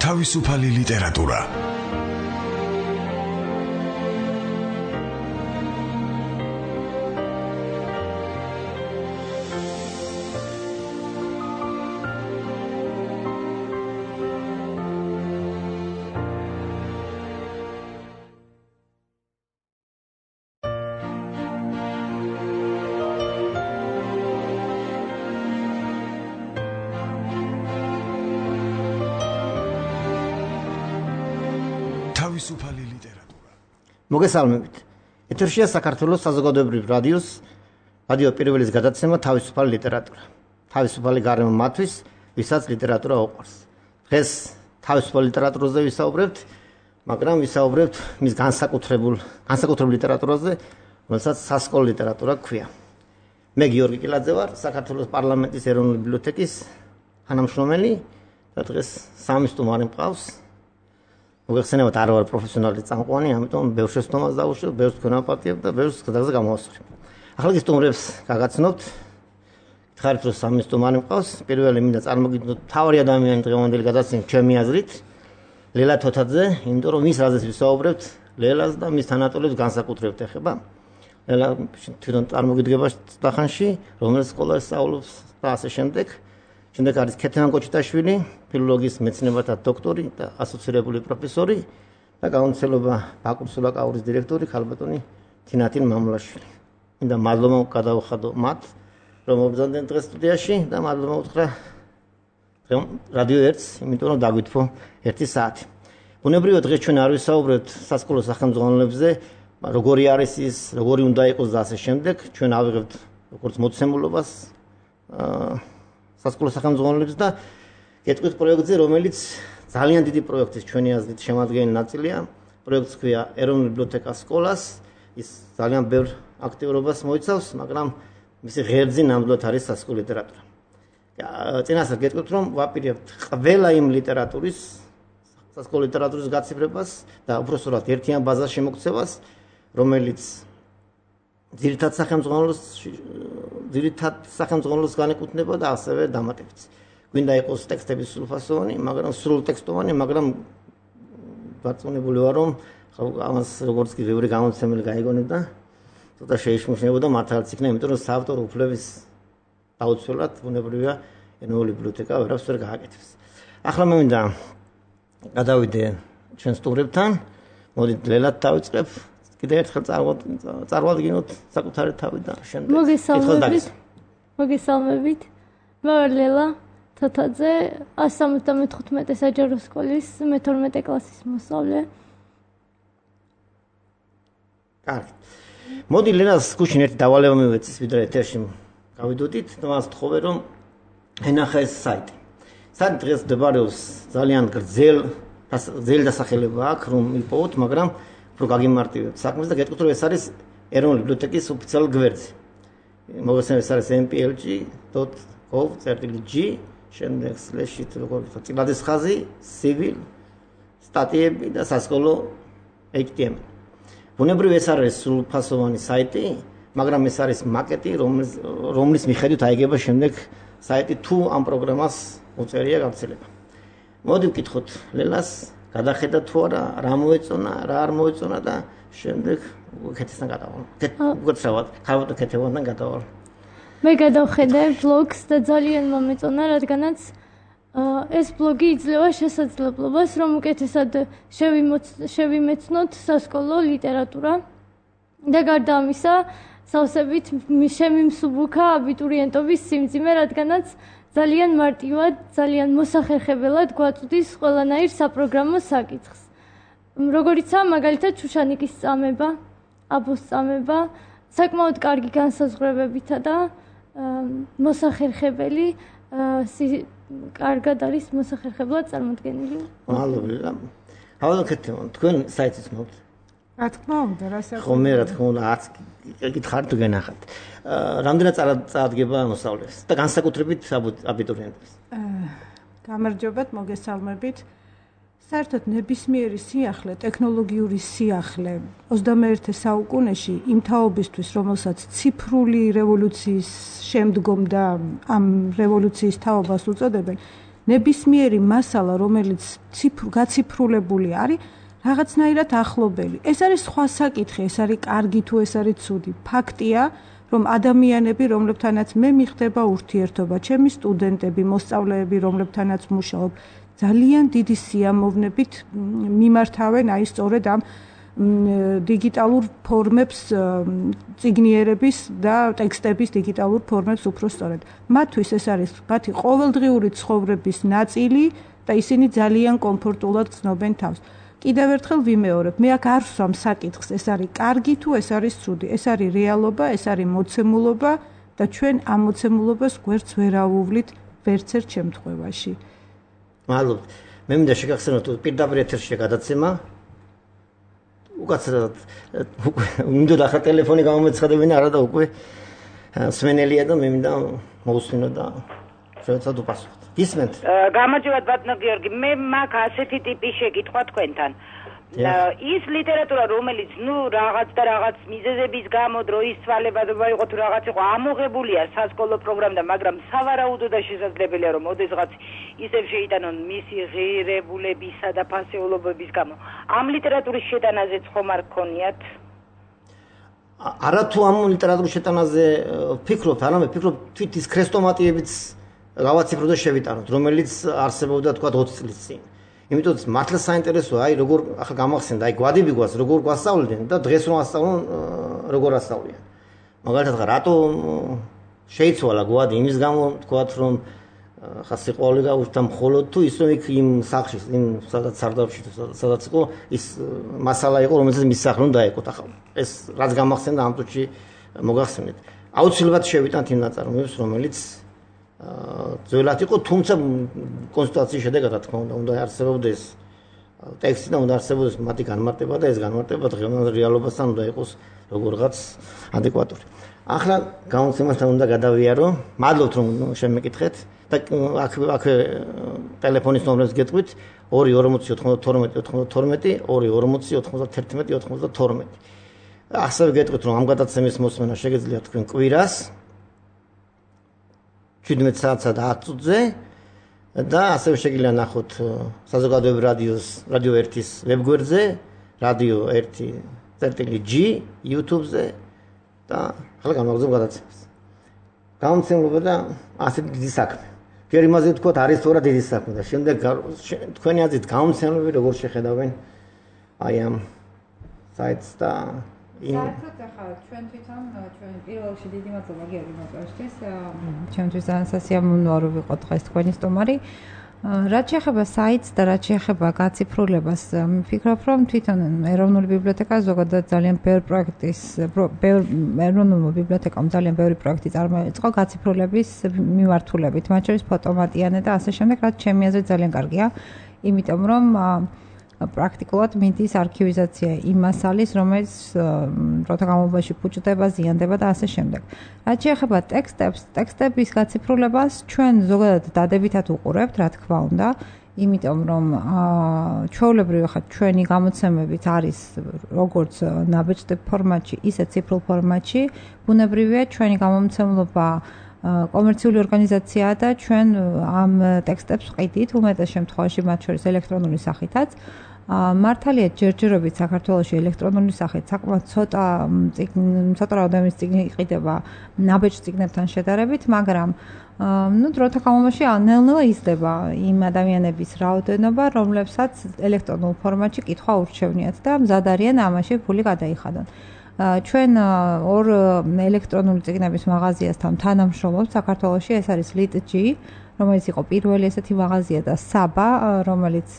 თავისუფალი ლიტერატურა. თავისუფალი ლიტერატურა. მოგესალმებით. ეთერშია საქართველოს საზოგადოებრივ რადიო პირველის გადაცემა თავისუფალი ლიტერატურა. თავისუფალი გარემო მათთვის, ვისაც ლიტერატურა უყვარს. დღეს თავისუფალ ლიტერატურაზე ვისაუბრებთ, მაგრამ ვისაუბრებთ მის განსაკუთრებულ ლიტერატურაზე, რომელსაც სასკოლო ლიტერატურა ქვია. მე გიორგი კილაძე ვარ, საქართველოს პარლამენტის ეროვნული ბიბლიოთეკის თანამშრომელი და დღეს სამი სტუმარი მყავს. მოგეხსენებათ, არ ვარ პროფესიონალი წამყვანი, ამიტომ ბევრ შეცდომას დავუშვებ, ბევრს თქვენ აპატიებ და ბევრს გზაზე გამოვასწრებ. ახლა ის სტუმრებს გაგაცნობთ. გითხარით, რომ სამი სტუმარი მყავს. პირველი მინდა წარმოგიდგინოთ მთავარი ადამიანი დღევანდელი გადაცემის ჩემი აზრით, ლელა თოთაძე, იმიტომ რომ მის რაზეც ვისაუბრებთ, ლელას და მის თანატოლებს განსაკუთრებით ეხება. ლელა თვითონ წარმოგიდგება სტახანში, რომელიც სკოლაში სწავლობს და ასე შემდეგ. შემდეგ არის ქეთევან კოჩიტაშვილი, ფილოლოგიის მეცნიერებათა დოქტორი და ასოცირებული პროფესორი და გაუნცელობა ბაკურსულა კაურის დირექტორი ქალბატონი თინათინ მამულაშვილი. მინდა მადლობა გადავხადო მათ, რომ მობრძანდნენ დღეს სტუდიაში და მადლობა უთხრა რადიო 1-ს, იმიტომ რომ დაგვითმო 1 საათი. ბუნებრივია დღეს ჩვენ არ ვისაუბრებთ სასკოლო სახელმძღვანელოებზე, როგორი არის ის, როგორი უნდა იყოს და ასე შემდეგ. ჩვენ ავიღებთ როგორც მოცემულობას სასკოლო სახელმძღვანელოებს და გეტყვით პროექტზე, რომელიც ძალიან დიდი პროექტის ჩვენი აზრით შემადგენელი ნაწილია. პროექტს ქვია ეროვნული ბიბლიოთეკა სკოლას. ის ძალიან ბევრ აქტიურობას მოიცავს, მაგრამ მისი ღერძი ნამდვილად არის სასკოლო ლიტერატურა. წინასწარ გეტყვით, რომ ვაპირებთ ყველა იმ ლიტერატურის, სასკოლო ლიტერატურის გაციფრებას და უпроსტად ერთიან ბაზას შემოქცევას, რომელიც ძირითად სახელმძღვანელოს განეკუთვნება და ასევე დამატებითი. გვინდა იყოს ტექსტები სრულფასოვანი, მაგრამ სრულტექსტოვანი, მაგრამ დარწმუნებული ვარ, რომ ამას როგორც კი ბევრი გამოცემელი გაიგონებდა, ცოტა შეიშმუშნებოდა მართალაც იქნება, იმიტომ რომ საავტორო უფლების დაუცველად ბუნებრივია ეროვნული ბიბლიოთეკა ვერაფერს ვერ გააკეთებს. ახლა მე მინდა გადავიდე ჩვენ სტუმრებთან, მოდით ლელად დავიწყებ. კიდევ ერთხელ წარმოადგინოთ საკუთარი თავი და შემდეგ მოგესალმებით. მე ვარ ლელა თოთაძე, 175 საჯარო სკოლის მე-12 კლასის მოსწავლე. კარგი. მოდი ლელას გუშინ ერთი დავალება მივეცეს, ვიდრე ეთერში გავიდოდით, მას ვთხოვე, რომ ენახა ეს საიტი. საიტი დღეს მდებარეობს ძალიან გრძელი დასახელება აქვს, რომ იპოვოთ, მაგრამ რო გაგიმარტივებთ საქმეს და გეტყვით, რომ ეს არის ეროვნული ბიბლიოთეკის ოფიციალური გვერდი. მოგესალმებით, ეს არის mplg.gov.g, შემდეგ სლეშით როგორ ვთქვათ, წილადის ხაზი, civil, სტატიები და სასკოლო HTML. ბუნებრივია ეს არის სრულფასოვანი საიტი, მაგრამ ეს არის მაკეტი, რომლის მიხედვით აიგება შემდეგ საიტი თუ ამ პროგრამას უწერია გავრცელება. მოდი ვკითხოთ ლელას, გადახედა თუ არა, რა მოეწონა, რა არ მოეწონა და შემდეგ ქეთესთან გადავალ. უგრძავად, ქალბატონ ქეთევანთან გადავალ. მე გადავხედე ბლოგს და ძალიან მომეწონა, რადგანაც ეს ბლოგი იძლევა შესაძლებლობას, რომ უკეთესად შევიმეცნოთ სასკოლო ლიტერატურა და გარდა ამისა, სავსებით შემიმსუბუქა აბიტურიენტობის სიმძიმე, რადგანაც ძალიან მარტივად, ძალიან მოსახერხებელად გვაწვდის ყველანაირ საპროგრამო საკითხს. როგორიცაა მაგალითად შუშანიკის წამება, აბოს წამება, საკმაოდ კარგი განსაზღვრებებითა და მოსახერხებელი, კარგად არის მოსახერხებლად წარმოდგენილი. მადლობა. ახლა ქეთევან, თქვენ საიტის მოვთ. რა თქმა უნდა, რასაც ხომე რა თქმა უნდა, არც გითხარით თუ გენახათ. რამდენად წარადგება მოსავლეს და განსაკუთრებით აბიტურიენტებს? გამარჯობათ, მოგესალმებით. საერთოდ ნებისმიერი სიახლე, ტექნოლოგიური სიახლე 21 საუკუნეში იმ თაობისთვის, რომელსაც ციფრული რევოლუციის შემდგომ და ამ რევოლუციის თაობას უწოდებენ, ნებისმიერი მასალა, რომელიც გაციფრულებული არის, რაღაცნაირად ახლობელი. ეს არის სხვა საკითხი, ეს არის კარგი თუ ეს არის ცუდი. ფაქტია, რომ ადამიანები, რომლებთანაც მე მიხდება ურთიერთობა, ჩემი სტუდენტები, მოსწავლეები, რომლებთანაც მუშაობ, ძალიან დიდი სიამოვნებით მიმართავენ აი სწორედ ამ დიგიტალურ ფორმებს, წიგნიერების და ტექსტების დიგიტალურ ფორმებს უფრო სწორედ. მათთვის ეს არის მათი ყოველდღიური ცხოვრების ნაწილი და ისინი ძალიან კომფორტულად გრძნობენ თავს. კიდევ ერთხელ ვიმეორებ, მე აქ არ ვსვამ საკითხს, ეს არის კარგი თუ ეს არის ცუდი. ეს არის რეალობა, ეს არის მოცემულობა და ჩვენ ამ მოცემულობას გვერდს ვერ ავუვლით ვერც ერთ შემთხვევაში. მადლობთ. მე მინდა შეგახსენოთ პირდაპირ ეთერშია გადაცემა. უკაცრავად მინდა ახლა ტელეფონი გამომეცხადებინა არა და უკვე სმენელია და მე მინდა მოусმინო და შევეცადოთ უპასუხოთ. ისმენთ? გამარჯობათ ბატონო გიორგი, მე მაგ ასეთი ტიპის შეკითხვა თქვენთან. ის ლიტერატურა, რომელიც რაღაც და რაღაც მიზეზების გამო დროის ცვალებადობა იყო თუ რაღაც იყო ამოღებულია სასკოლო პროგრამიდან, მაგრამ სავარაუდო და შესაძლებელია რომ ოდესღაც ისევ შეიტანონ მისი ღირებულებისა და ფასეულობების გამო. ამ ლიტერატურის შეტანაზეც ხომ არ გქონიათ? არა თუ ამ ლიტერატურის შეტანაზე ფიქრობთ, არამედ ფიქრობ თვით ის ქრესტომატიებიც გავაციფრო და შევიტანოთ, რომელიც არსებობდა თქვა 20 წლის წინ. იმიტომ რომ მართლა საინტერესოა, აი როგორ ახლა გამახსენდა, აი გვადიბიგვას როგორ გვასწავლდნენ და დღეს რომ ასწავლონ როგორ ასწავლიან. მაგალითად, რატო შეიცვალა გვადი იმის გამო, თქვათ რომ ხა სიყვარული გაუჩნდა მხოლოდ თუ ის რომ იქ იმ სახლში, იმ სადაც სარდაფში თუ სადაც იყო ის მასალა იყო, რომელსაც მის სახლში უნდა დაეკოთ. ახლა ეს რაც გამახსენდა ამ წუთში მოგახსენეთ. აუცილებლად შევიტანთ იმ ნაწარმოებს, რომელიც ძველად იყო, თუმცა კონსტიტუციის შედეგად რა თქმა უნდა არსებობდეს ტექსტი და უნდა არსებობდეს მათი განმარტება და ეს განმარტება დღევანდელ რეალობასთან უნდა იყოს როგორღაც ადეკვატური. ახლა გამოცემასთან უნდა გადავიარო. მადლობთ რომ შემეკითხეთ და აქ ტელეფონის ნომრებს გეტყვით 240 92 92 240 91 92. ასევე გეტყვით რომ ამ გადაცემის მოსმენა შეგეძლია თქვენ კვირას 17 საათსა და 10 წუთზე და ასევე შეგიძლია ნახოთ საზოგადოებრივი რადიო 1-ის ვებგვერდზე, რადიო 1.g YouTube-ზე და ახლა გამოგზავნოთ გადაცემას. გამომცემლობა და ასეთი დიდი საქმე. ჯერ იმაზე ვთქვათ, არის თორა დიდი საქმე და შემდეგ თქვენი აზრით გამომცემლები როგორ შეხედავენ აი ამ საიტს და საერთოდ ახლა ჩვენ თვითონ ჩვენ პირველში დიდი მადლობა გიორგი მოწვევისთვის. ჩვენთვის ძალიან სასიამოვნოა რომ ვიყოთ დღეს თქვენი სტუმარი. რაც შეეხება საიტს და რაც შეეხება გაციფრულებას, ვფიქრობ რომ თვითონ ეროვნული ბიბლიოთეკა ზოგადად ძალიან ბევრი პროექტის ეროვნულმა ბიბლიოთეკამ ძალიან ბევრი პროექტი წარმოიწყო გაციფრულების მიმართულებით, მათ შორის ფოტომატიანე და ასე შემდეგ, რაც ჩემი აზრით ძალიან კარგია, იმიტომ რომ პრაქტიკულად მიდის არქივიზაცია იმ მასალის, რომელიც დროთა განმავლობაში ფუჭდება, ზიანდება და ასე შემდეგ. რაც შეეხება ტექსტების გაციფრულებას, ჩვენ ზოგადად დადებითად უყურებთ, რა თქმა უნდა, იმიტომ რომ ჩვეულებრივ ხა ჩვენი გამოცემებით არის როგორც ნაბეჭდებ ფორმატში, ისე ციფრულ ფორმატში, ბუნებრივია ჩვენი გამომცემლობა კომერციული ორგანიზაციაა და ჩვენ ამ ტექსტებს ვყიდით უმეტეს შემთხვევაში მათ შორის ელექტრონული სახითაც. მართალია ჯერჯერობით საქართველოში ელექტრონული სახით საკმაოდ ცოტა რაოდენობის წიგნი იყიდება ნაბეჭ წიგნებთან შედარებით, მაგრამ დროთა განმავლობაში ნელ-ნელა იზრდება იმ ადამიანების რაოდენობა, რომლებსაც ელექტრონულ ფორმატში კითხვა ურჩევნიათ და მზად არიან ამაში ფული გადაიხადონ. ჩვენ ორ ელექტრონული წიგნების მაღაზიასთან თანამშრომლობთ საქართველოში, ეს არის LitG, რომელიც იყო პირველი ესეთი მაღაზია და საბა, რომელიც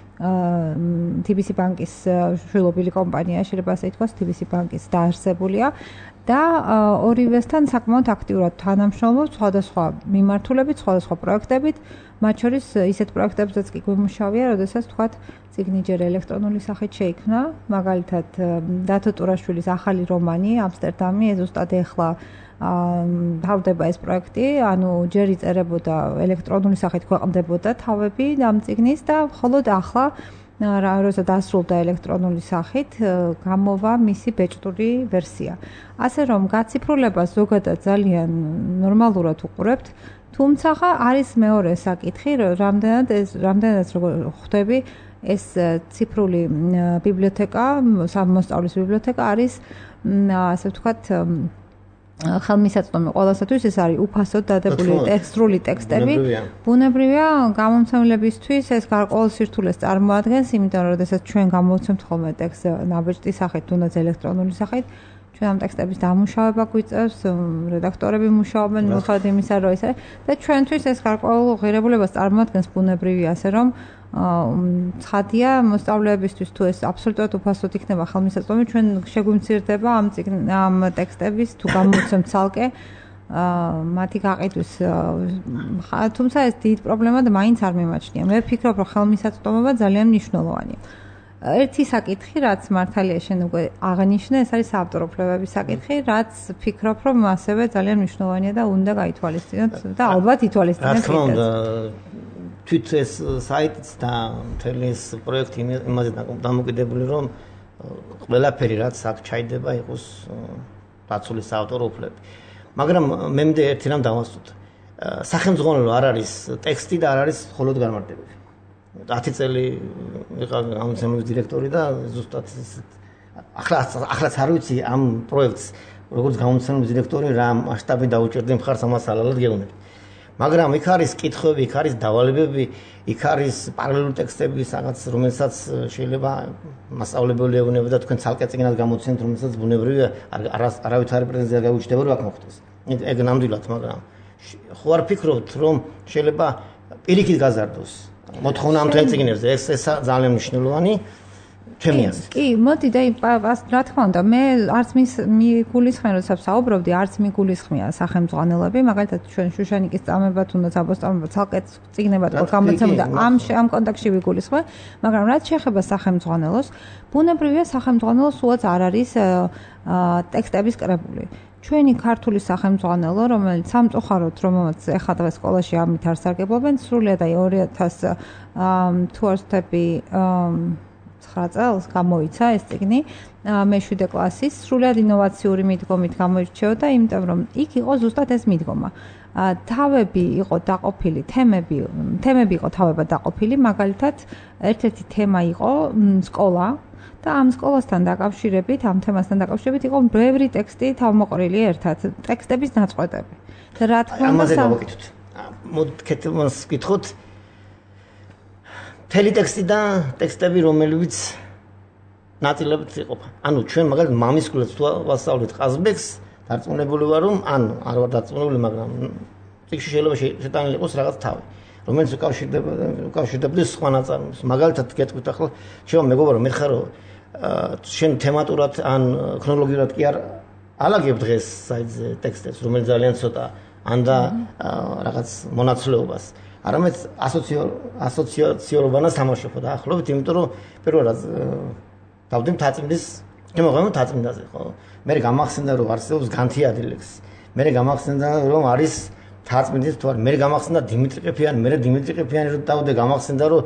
TBC ბანკის შვილობილი კომპანია, შეიძლება ასე ითქვას, TBC ბანკის დაარსებულია და ორივესთან საკმაოდ აქტიურად თანამშრომლობთ სხვადასხვა მიმართულებით, სხვადასხვა პროექტებით, მათ შორის ისეთ პროექტებზეც კი გვიმუშავია, როდესაც თქვათ წიგნი ჯერ ელექტრონული სახით შეიქმნა, მაგალითად დათო ტურაშვილის ახალი რომანი ამსტერდამი, ეს ზუსტად ეხლა თავდება ეს პროექტი, ანუ ჯერ იწერებოდა ელექტრონული სახით ქვეყნდებოდა თავები ამ წიგნის და მხოლოდ ახლა როცა დასრულდა ელექტრონული სახით, გამოვა მისი ბეჭდური ვერსია. ასე რომ გაციფრულებას ზოგადად ძალიან ნორმალურად უყურებთ, თუმცა არის მეორე საკითხი, რამდენადაც როგორ ხვდები ეს ციფრული ბიბლიოთეკა, მოსწავლის ბიბლიოთეკა არის ასე ვთქვათ ხელმისაწვდომი ყველასათვის ეს არის უფასოდ დადებული ტექსტური ტექსტები. ბუნებრივია გამომცემლებისთვის ეს გარკვეულ სირთულეს წარმოადგენს, იმიტომ რომ შესაძლოა ჩვენ გამოვცემთ ხოლმე ტექსტს ნაბეჭდის სახით, თუნდაც ელექტრონული სახით. ჩვენ ამ ტექსტების დამუშავება გვიწევს, რედაქტორები მუშაობენ მიუხედავად იმისა, რომ ეს არის და ჩვენთვის ეს გარკვეულ ღირებულებას წარმოადგენს ბუნებრივია, ასე რომ ცხადია მოსწავლეებისთვის თუ ეს აბსოლუტურად უფასოდ იქნება ხელმისაწვდომი, ჩვენ შეგვიმცირდება ამ ტექსტების თუ გამოვცემთ ცალკე მათი გაყიდვის. თუმცა ეს დიდ პრობლემად მაინც არ მიმაჩნია. მე ვფიქრობ, რომ ხელმისაწვდომობა ძალიან მნიშვნელოვანია. ერთი საკითხი, რაც მართალია შენ უკვე აღნიშნე, ეს არის საავტორო უფლებების საკითხი, რაც ვფიქრობ, რომ ასევე ძალიან მნიშვნელოვანია და უნდა გაითვალისწინოთ და ალბათ ითვალისწინოთ. რა თქმა უნდა, თვით ეს საიტიც და მთელი ეს პროექტი იმაზე დამოკიდებული, რომ ყველაფერი რაც აქ ჩაიდება იყოს დაცული საავტორო უფლები. მაგრამ მე მგონი ერთი რამ დავასწროთ. სახელმძღვანელო არ არის ტექსტი და არ არის მხოლოდ განმარტებები. 10 წელი ვიყავ გამოცემების დირექტორი და ზუსტად ახლაც არ ვიცი ამ პროექტს როგორც გამოცემების დირექტორი რა მასშტაბი დაუჭერდი მხარს ამას ალალად გეუბნები. მაგრამ იქ არის კითხვები, იქ არის დავალებები, იქ არის პარალელური ტექსტები, რაღაც რომელსაც შეიძლება მასწავლებელი ეუბნება და თქვენ ცალკე წიგნად გამოცემთ, რომელსაც ბუნებრივია არავითარი პრეტენზია გაუჩნდება რომ აქ მოხდეს. ეგ ნამდვილად, მაგრამ ხო არ ფიქრობთ რომ შეიძლება პირიქით გაზარდოს მოთხოვნა ამ თქვენ წიგნებზე, ეს ძალიან მნიშვნელოვანი ჩემი აზრით. კი, მოდი და რა თქმა უნდა, მე არც მიგულისხმენ, როცა ვსაუბრობდი, არც მიგულისხმია სახელმძღვანელოები, მაგალითად ჩვენ შუშანიკის წამება, თუნდაც აბოსტამება, ცალკე წიგნებად გამოცემდა ამ კონტექსტში ვიგულისხმე, მაგრამ რაც შეეხება სახელმძღვანელოს, ბუნებრივია სახელმძღვანელო სულაც არ არის ტექსტების კრებული. ჩვენი ქართული სახელმძღვანელო, რომელიც სამწუხაროდ, რომელმაც ეხლა დღეს სკოლაში ამით არ სარგებლობენ, სრულიად 2000 თუ არ ვთქვი 9 წელს გამოიცა ეს წიგნი მე-7 კლასის, სრულიად ინოვაციური მიდგომით გამოირჩეოდა, იმიტომ რომ იქ იყო ზუსტად ეს მიდგომა. თავები იყო დაყოფილი, თემები იყო თავებად დაყოფილი, მაგალითად, ერთ-ერთი თემა იყო სკოლა. და ამ სკოლასთან დაკავშირებით, ამ თემასთან დაკავშირებით იყო ბევრი ტექსტი თავმოყრილი ერთად, ტექსტების ნაწყვეტები. და რა თქმა უნდა, ამაზე გავაკეთოთ. მოდით ვკითხოთ მთელი ტექსტი და ტექსტები, რომლებიც ნაწილებით იყოფა. ანუ ჩვენ მაგალითად მამისკულებს თუ ვასწავლეთ ყაზბეგს, დარწმუნებული ვარ, რომ არ ვარ დარწმუნებული, მაგრამ წიგნში შეიძლება შეტანილი იყოს რაღაც თავი, რომელიც უკავშირდება სხვა ნაწარმოებს. მაგალითად გეტყვით ახლა, ჩემო მეგობარო, მე ხარო შენ თემატურად ან ქრონოლოგიურად კი არ ალაგებ დღეს საიტზე ტექსტებს, რომელიც ძალიან ცოტა ან და რაღაც მონაცვლეობას. არამედ ასოციაციურობანას თამაშობ დაახლოებით, იმიტომ რომ პირველად დავდივ თაწმინდის, შემოღებო თაწმინდაზე, ხო? მე გამახსენდა რომ არსებობს განთიადილექს. მე გამახსენდა რომ არის თაწმინდის თუ არ, მე გამახსენდა დიმიტრი ყიფიანი, მე დიმიტრი ყიფიანი რომ დავდე გამახსენდა რომ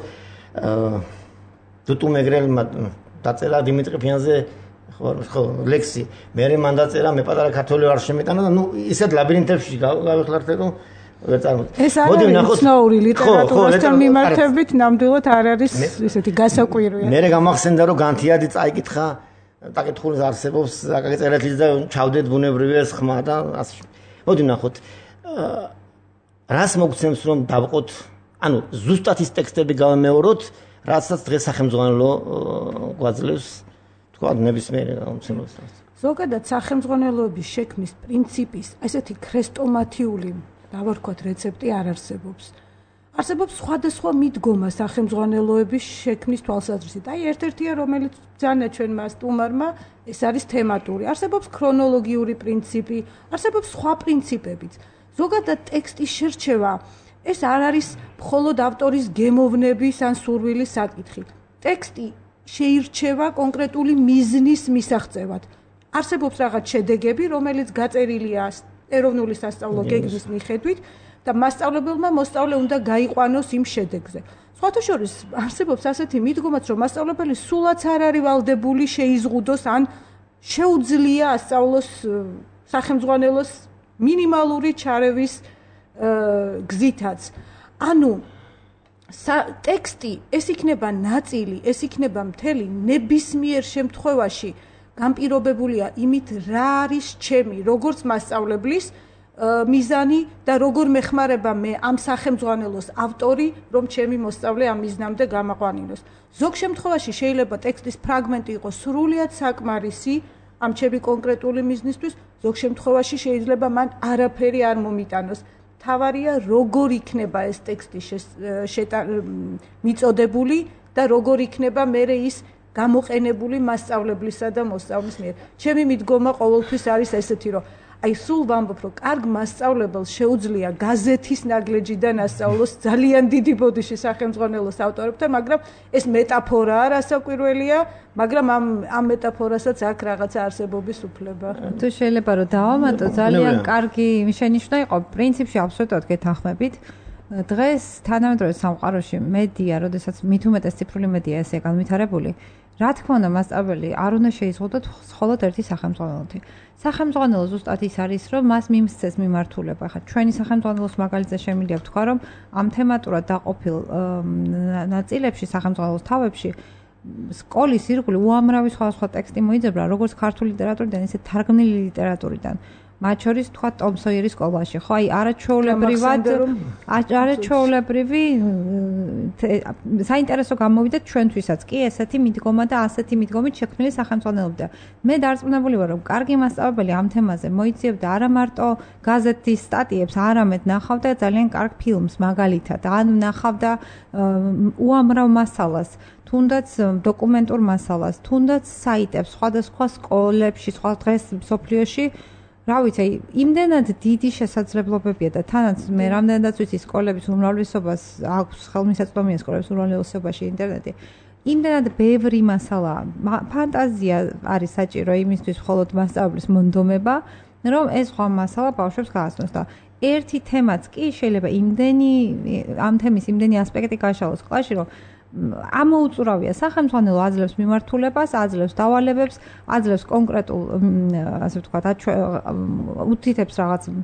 დუტუ მეგრელმა დაწერა დიმიტრი ყიფიანზე ხო ლექსი. მე მან დაწერა მე პატარა ქართველი არ შემეტანა და ნუ ისეთ ლაბირინთებში გავეხლარდე რომ ეს არის ცნოური ლიტერატურასთან მიმართებით ნამდვილად არ არის ისეთი გასაკვირვია. მე გამახსენდა რომ განთიადი წაიკითხა, დაკითხული არსებობს, დაგეწერეთლის და ჩავდეთ ბუნებრივია ეს ხმა და ასე. მოდი ნახოთ. რას მოგცემს რომ დავყოთ, ანუ ზუსტად ის ტექსტები გავამეოროთ, რასაც დღეს სახელმძღვანელო გვაძლევს, თქვა ნებისმიერ გამოცემას. ზოგადად სახელმძღვანელოების შექმნის პრინციპის ესეთი ქრესტომათიული დავარქვათ რეცეპტი არ არსებობს. არსებობს სხვადასხვა მიდგომა სახელმძღვანელოების შექმნის თვალსაზრისით. აი ერთ-ერთია, რომელიც ძალიან ჩვენმა სტუმარმა, ეს არის თემატური. არსებობს ქრონოლოგიური პრინციპი, არსებობს სხვა პრინციპებიც. ზოგადად ტექსტის შერჩევა ეს არ არის მხოლოდ ავტორის გემოვნების ან სურვილის საკითხი. ტექსტი შეირჩევა კონკრეტული მიზნის მისაღწევად. არსებობს რაღაც შედეგები, რომელიც გაწერილია ეროვნული სასწავლო გეგმის მიხედვით და მასწავლებელმა მოსწავლე უნდა გაიყვანოს იმ შედეგზე. სხვათა შორის არსებობს ასეთი მიდგომაც, რომ მასწავლებელი სულაც არ არის ვალდებული შეიზღუდოს ან შეუძლია ასწავლოს სახელმძღვანელოს მინიმალური ჩარევის გზითაც. ანუ ტექსტი ეს იქნება ნაწილი, ეს იქნება მთელი ნებისმიერ შემთხვევაში განპირობებულია იმით, რა არის ჩემი როგორც მასწავლებლის მიზანი და როგორ მეხმარება მე ამ სახელმძღვანელოს ავტორი, რომ ჩემი მოსწავლე ამ მიზნამდე გამაყვანილოს. ზოგ შემთხვევაში შეიძლება ტექსტის ფრაგმენტი იყოს სრულიად საკმარისი ამ ჩემი კონკრეტული მიზნისთვის, ზოგ შემთხვევაში შეიძლება მან არაფერი არ მომიტანოს. თავარია როგორ იქნება ეს ტექსტი მიწოდებული და როგორ იქნება მერე ის გამოყენებული მასწავლებლისა და მოსწავლის მიერ. ჩემი მიდგომა ყოველთვის არის ესეთი, რომ აი სულ ვამბობ, რომ კარგ მასწავლებელს შეუძლია გაზეთის ნაგლეჯიდან ასწავლოს ძალიან დიდი ბოდიში სახელმძღვანელოს ავტორებთან, მაგრამ ეს მეტაფორაა, რასაკვირველია, მაგრამ ამ მეტაფორასაც აქვს რაღაცა არსებობის უფლება. თუ შეიძლება რომ დავამატო, ძალიან კარგი შენიშვნა იყო, პრინციპში აბსოლუტურად გეთანხმებით. დღეს თანამედროვე სამყაროში მედია, როდესაც მით უმეტეს ციფრული მედია ესე განვითარებული, რა თქმა უნდა, მასწავლებელი არ უნდა შეიზღუდოთ მხოლოდ ერთი სახელმძღვანელოთი. სახელმძღვანელო ზუსტად ის არის, რომ მას მიმსცეს მიმართულება. ხა ჩვენი სახელმძღვანელოს მაგალითზე შემიძლია ვთქვა, რომ ამ თემატურად დაყოფილ ნაწილებში სახელმძღვანელოს თავებში სკოლის ირგვლივ უამრავი სხვადასხვა ტექსტი მოიძებნა, როგორც ქართული ლიტერატურიდან, ისე თარგმნილი ლიტერატურიდან. მათ შორის თქვა ტომ სოიერის სკოლაში, ხო, აი არაჩვეულებრივი საინტერესო გამოვიდა ჩვენთვისაც კი ესეთი მიდგომა და ასეთი მიდგომით შექმნილი სახელმძღვანელოებდა. მე დარწმუნებული ვარ, რომ კარგი მასწავლებელი ამ თემაზე მოიძიებდა არა მარტო გაზეთის სტატიებს, არამედ ნახავდა ძალიან კარგ ფილმს მაგალითად, ან ნახავდა უამრავ მასალას, თუნდაც დოკუმენტურ მასალას, თუნდაც საიტებს სხვადასხვა სკოლებში, სხვა დღეს მსოფლიოში რა ვიცი, იმდენად დიდი შესაძლებლობებია და თანაც მე რამდენადაც ვიცი სკოლების უმრავლესობას აქვს ხელმისაწვდომია სკოლების უმრავლესობაში ინტერნეტი. იმდენად ბევრი მასალაა. ფანტაზია არის საჭირო იმისთვის მხოლოდ მასწავლებლის მონდომება, რომ ეს სხვა მასალა ბავშვებს გააცნოს და ერთი თემაც კი შეიძლება ამ თემის იმდენი ასპექტი გაშალოს კლასში, რომ ამოუწურავია სახელმძღვანელო აძლევს მიმართულებას, აძლევს დავალებებს, აძლევს კონკრეტულ, ასე ვთქვათ, უთითებს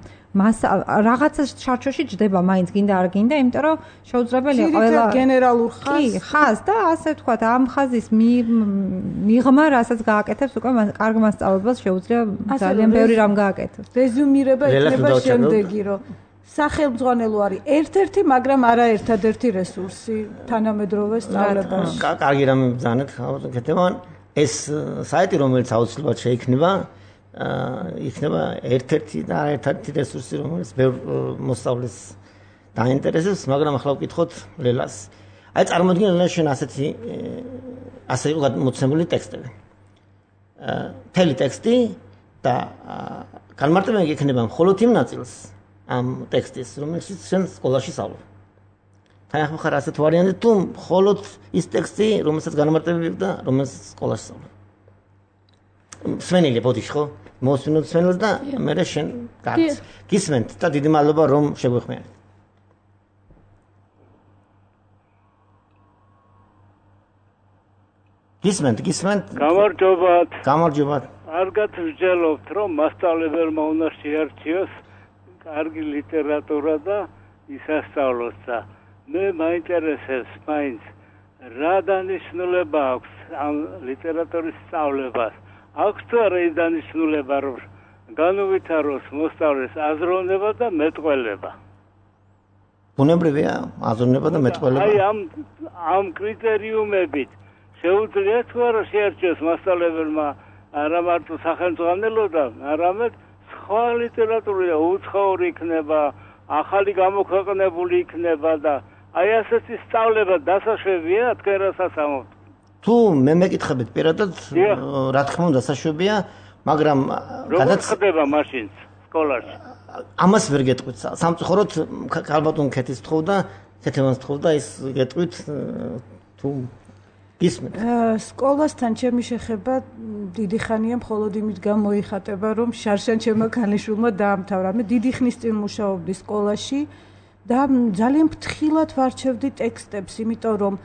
რაღაცა ჩარჩოში ჯდება, მაინც გინდა არ გინდა, იმიტომ რომ შეუძლებელია ყველა გენერალურ ხაზს და ასე ვთქვათ, ამ ხაზის მიღმა, რასაც გააკეთებს, უკვე კარგ მასწავლებელს შეუძლია ძალიან ბევრი რამ გააკეთოს. რეზუმირება იქნება შემდეგი, რომ სახელმძღვანელო არის ერთ-ერთი, მაგრამ არა ერთადერთი რესურსი თანამედროვე სწავლებაში. კარგი რამე ბრძანეთ, ხეთებან ეს საიტი, რომელიც აუცილებლად შეიქმნება, იქნება ერთ-ერთი და ერთ-ერთი რესურსი, რომელიც ბევრ მოსწავლეს დაინტერესებს, მაგრამ ახლა ვკითხოთ ლელას. აი წარმოიდგინე ლელა შენ ასე იყო მოცემული ტექსტები. მთელი ტექსტი და განმარტება იქნება მხოლოდ იმ ნაწილს ამ ტექსტის, რომელიც შენ სკოლაში სწავლობ. თან ახლა ხარ ასეთ ვარიანტი, თუ მხოლოდ ის ტექსტი, რომელსაც განმარტებები და რომელსაც სკოლაში სწავლობ. სვენილი ბოდიში ხო? მოსვენოთ სვენილს და მე შენ გისმენთ და დიდი მადლობა რომ შეგვეხმიანეთ. გისმენთ. გამარჯობათ. კარგად ვსჯელობთ, რომ მასწავლებელმა უნდა შეარჩიოს კარგი ლიტერატურა და ისასწავლოს და მე მაინტერესებს მაინც რა დანიშნულება აქვს ამ ლიტერატურის სწავლებას. აქვს თუ არა ის დანიშნულება, რომ განუვითაროს მოსწავლეს აზროვნება და მეტყველება? ბუნებრივია აზროვნება და მეტყველება. აი ამ კრიტერიუმებით შეუძლია თუ არა შეარჩიოს მასწავლებელმა არა მარტო სახელმძღვანელოდან, არამედ სხვა ლიტერატურა უცხოური იქნება, ახალი გამოქვეყნებული იქნება და აი ასეთი სწავლება დასაშვებია თქვენ რასაც ამბობთ? თუ მე მეკითხებით პირადად, რა თქმა უნდა დასაშვებია, მაგრამ როგორ ხდება მაშინ სკოლაში? ამას ვერ გეტყვით. სამწუხაროდ ქალბატონ ქეთის თხოვდა, ქეთევანს თხოვდა ის გეტყვით თუ გისმენთ. სკოლასთან ჩემი შეხება დიდი ხანია მხოლოდ იმით გამოიხატება, რომ შარშან ჩემო ქალიშვილმა დაამთავრა. მე დიდი ხნის წინ მუშაობდი სკოლაში და ძალიან ფრთხილად ვარჩევდი ტექსტებს, იმიტომ რომ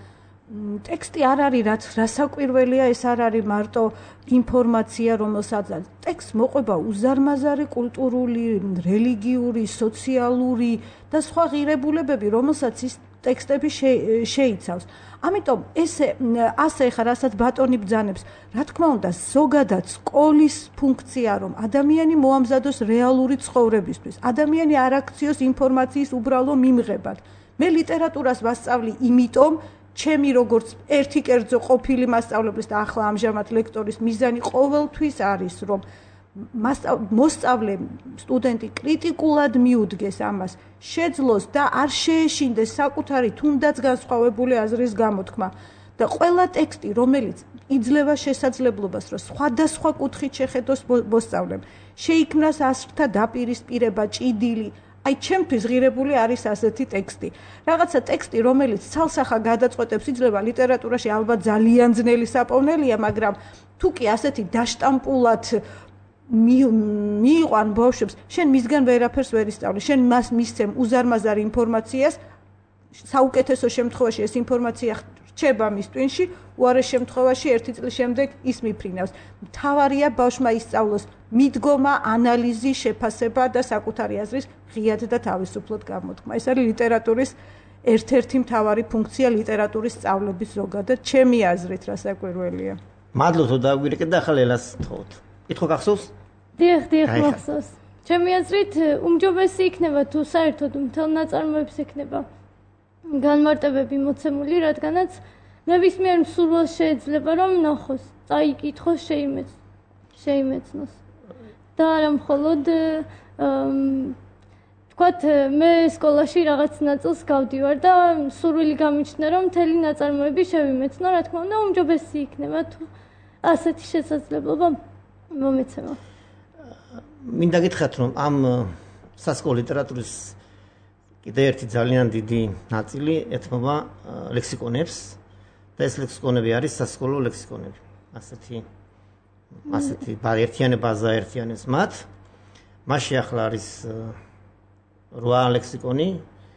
ტექსტი არ არის რაც რასაკვირველია, ეს არ არის მარტო ინფორმაცია, რომელსაც ტექსტს მოყვება უზარმაზარი კულტურული, რელიგიური, სოციალური და სხვა ღირებულებები, რომელსაც ის ტექსტები შეიცავს. ამიტომ ასე ხა რასაც ბატონი ბრძანებს, რა თქმა უნდა, ზოგადად სკოლის ფუნქცია, რომ ადამიანი მოამზადოს რეალური ცხოვრებისთვის, ადამიანი არ აქციოს ინფორმაციის უბრალო მიმღებად. მე ლიტერატურას ვასწავლი, იმიტომ ჩემი როგორც ერთი კერძო ყოფილი მასწავლებლის და ახლა ამჟამად ლექტორის მიზანი ყოველთვის არის, რომ მოსწავლე სტუდენტი კრიტიკულად მიუდგეს ამას, შეძლოს და არ შეეშინდეს საკუთარი თუნდაც განსხვავებული აზრის გამოთქმა და ყველა ტექსტი, რომელიც იძლევა შესაძლებლობას, რომ სხვადასხვა კუთხით შეხედოს მოსწავლემ, შეიქმნას აზრთა დაპირისპირება, ჭიდილი, აი ჩემთვის ღირებული არის ასეთი ტექსტი. რაღაცა ტექსტი, რომელიც ცალსახა გადაწყვეტებს იძლევა ლიტერატურაში ალბათ ძალიან ძნელი საპოვნელია, მაგრამ თუ კი ასეთი დაშტამპულად მიიყვან ბავშვებს, შენ მისგან ვერაფერს ვერ ისწავლი, შენ მას მისცემ უზარმაზარ ინფორმაციას, საუკეთესო შემთხვევაში ეს ინფორმაცია რჩება მის ტვინში, უარეს შემთხვევაში 1 წლის შემდეგ ის მიფრინავს. მთავარია ბავშვმა ისწავლოს მიდგომა, ანალიზი, შეფასება და საკუთარი აზრის ღიად და თავისუფლად გამოთქმა. ეს არის ლიტერატურის ერთ-ერთი მთავარი ფუნქცია ლიტერატურის სწავლების ზოგადად, ჩემი აზრით, რასაკვირველია. მადლობთ, დავგვირეკეთ და ახლა ელას თხოვთ. კითხვა გახსოვს? დიახ, მახსოვს. ჩემი აზრით, უმჯობესი იქნება თუ საერთოდ მთელ ნაწარმოებს ექნება განმარტებები მოცემული, რადგანაც ნებისმიერ მსურველს შეიძლება რომ ნახოს, წაიკითხოს, შეიმეცნოს. და არა მხოლოდ თქვათ, მე სკოლაში რაღაც ნაწილს გავდივარ და სურვილი გამიჩნდა რომ მთელი ნაწარმოები შევიმეცნო, რა თქმა უნდა, უმჯობესი იქნება თუ ასეთი შესაძლებლობა მომეცემა. მინდა გითხრათ, რომ ამ სასკოლო ლიტერატურის კიდე ერთი ძალიან დიდი ნაწილი ეთმობა ლექსიკონებს და ეს ლექსიკონები არის სასკოლო ლექსიკონები. ასეთი ერთიანებაზე ერთიანეს მათ. მასში ახლა არის 8 ლექსიკონი,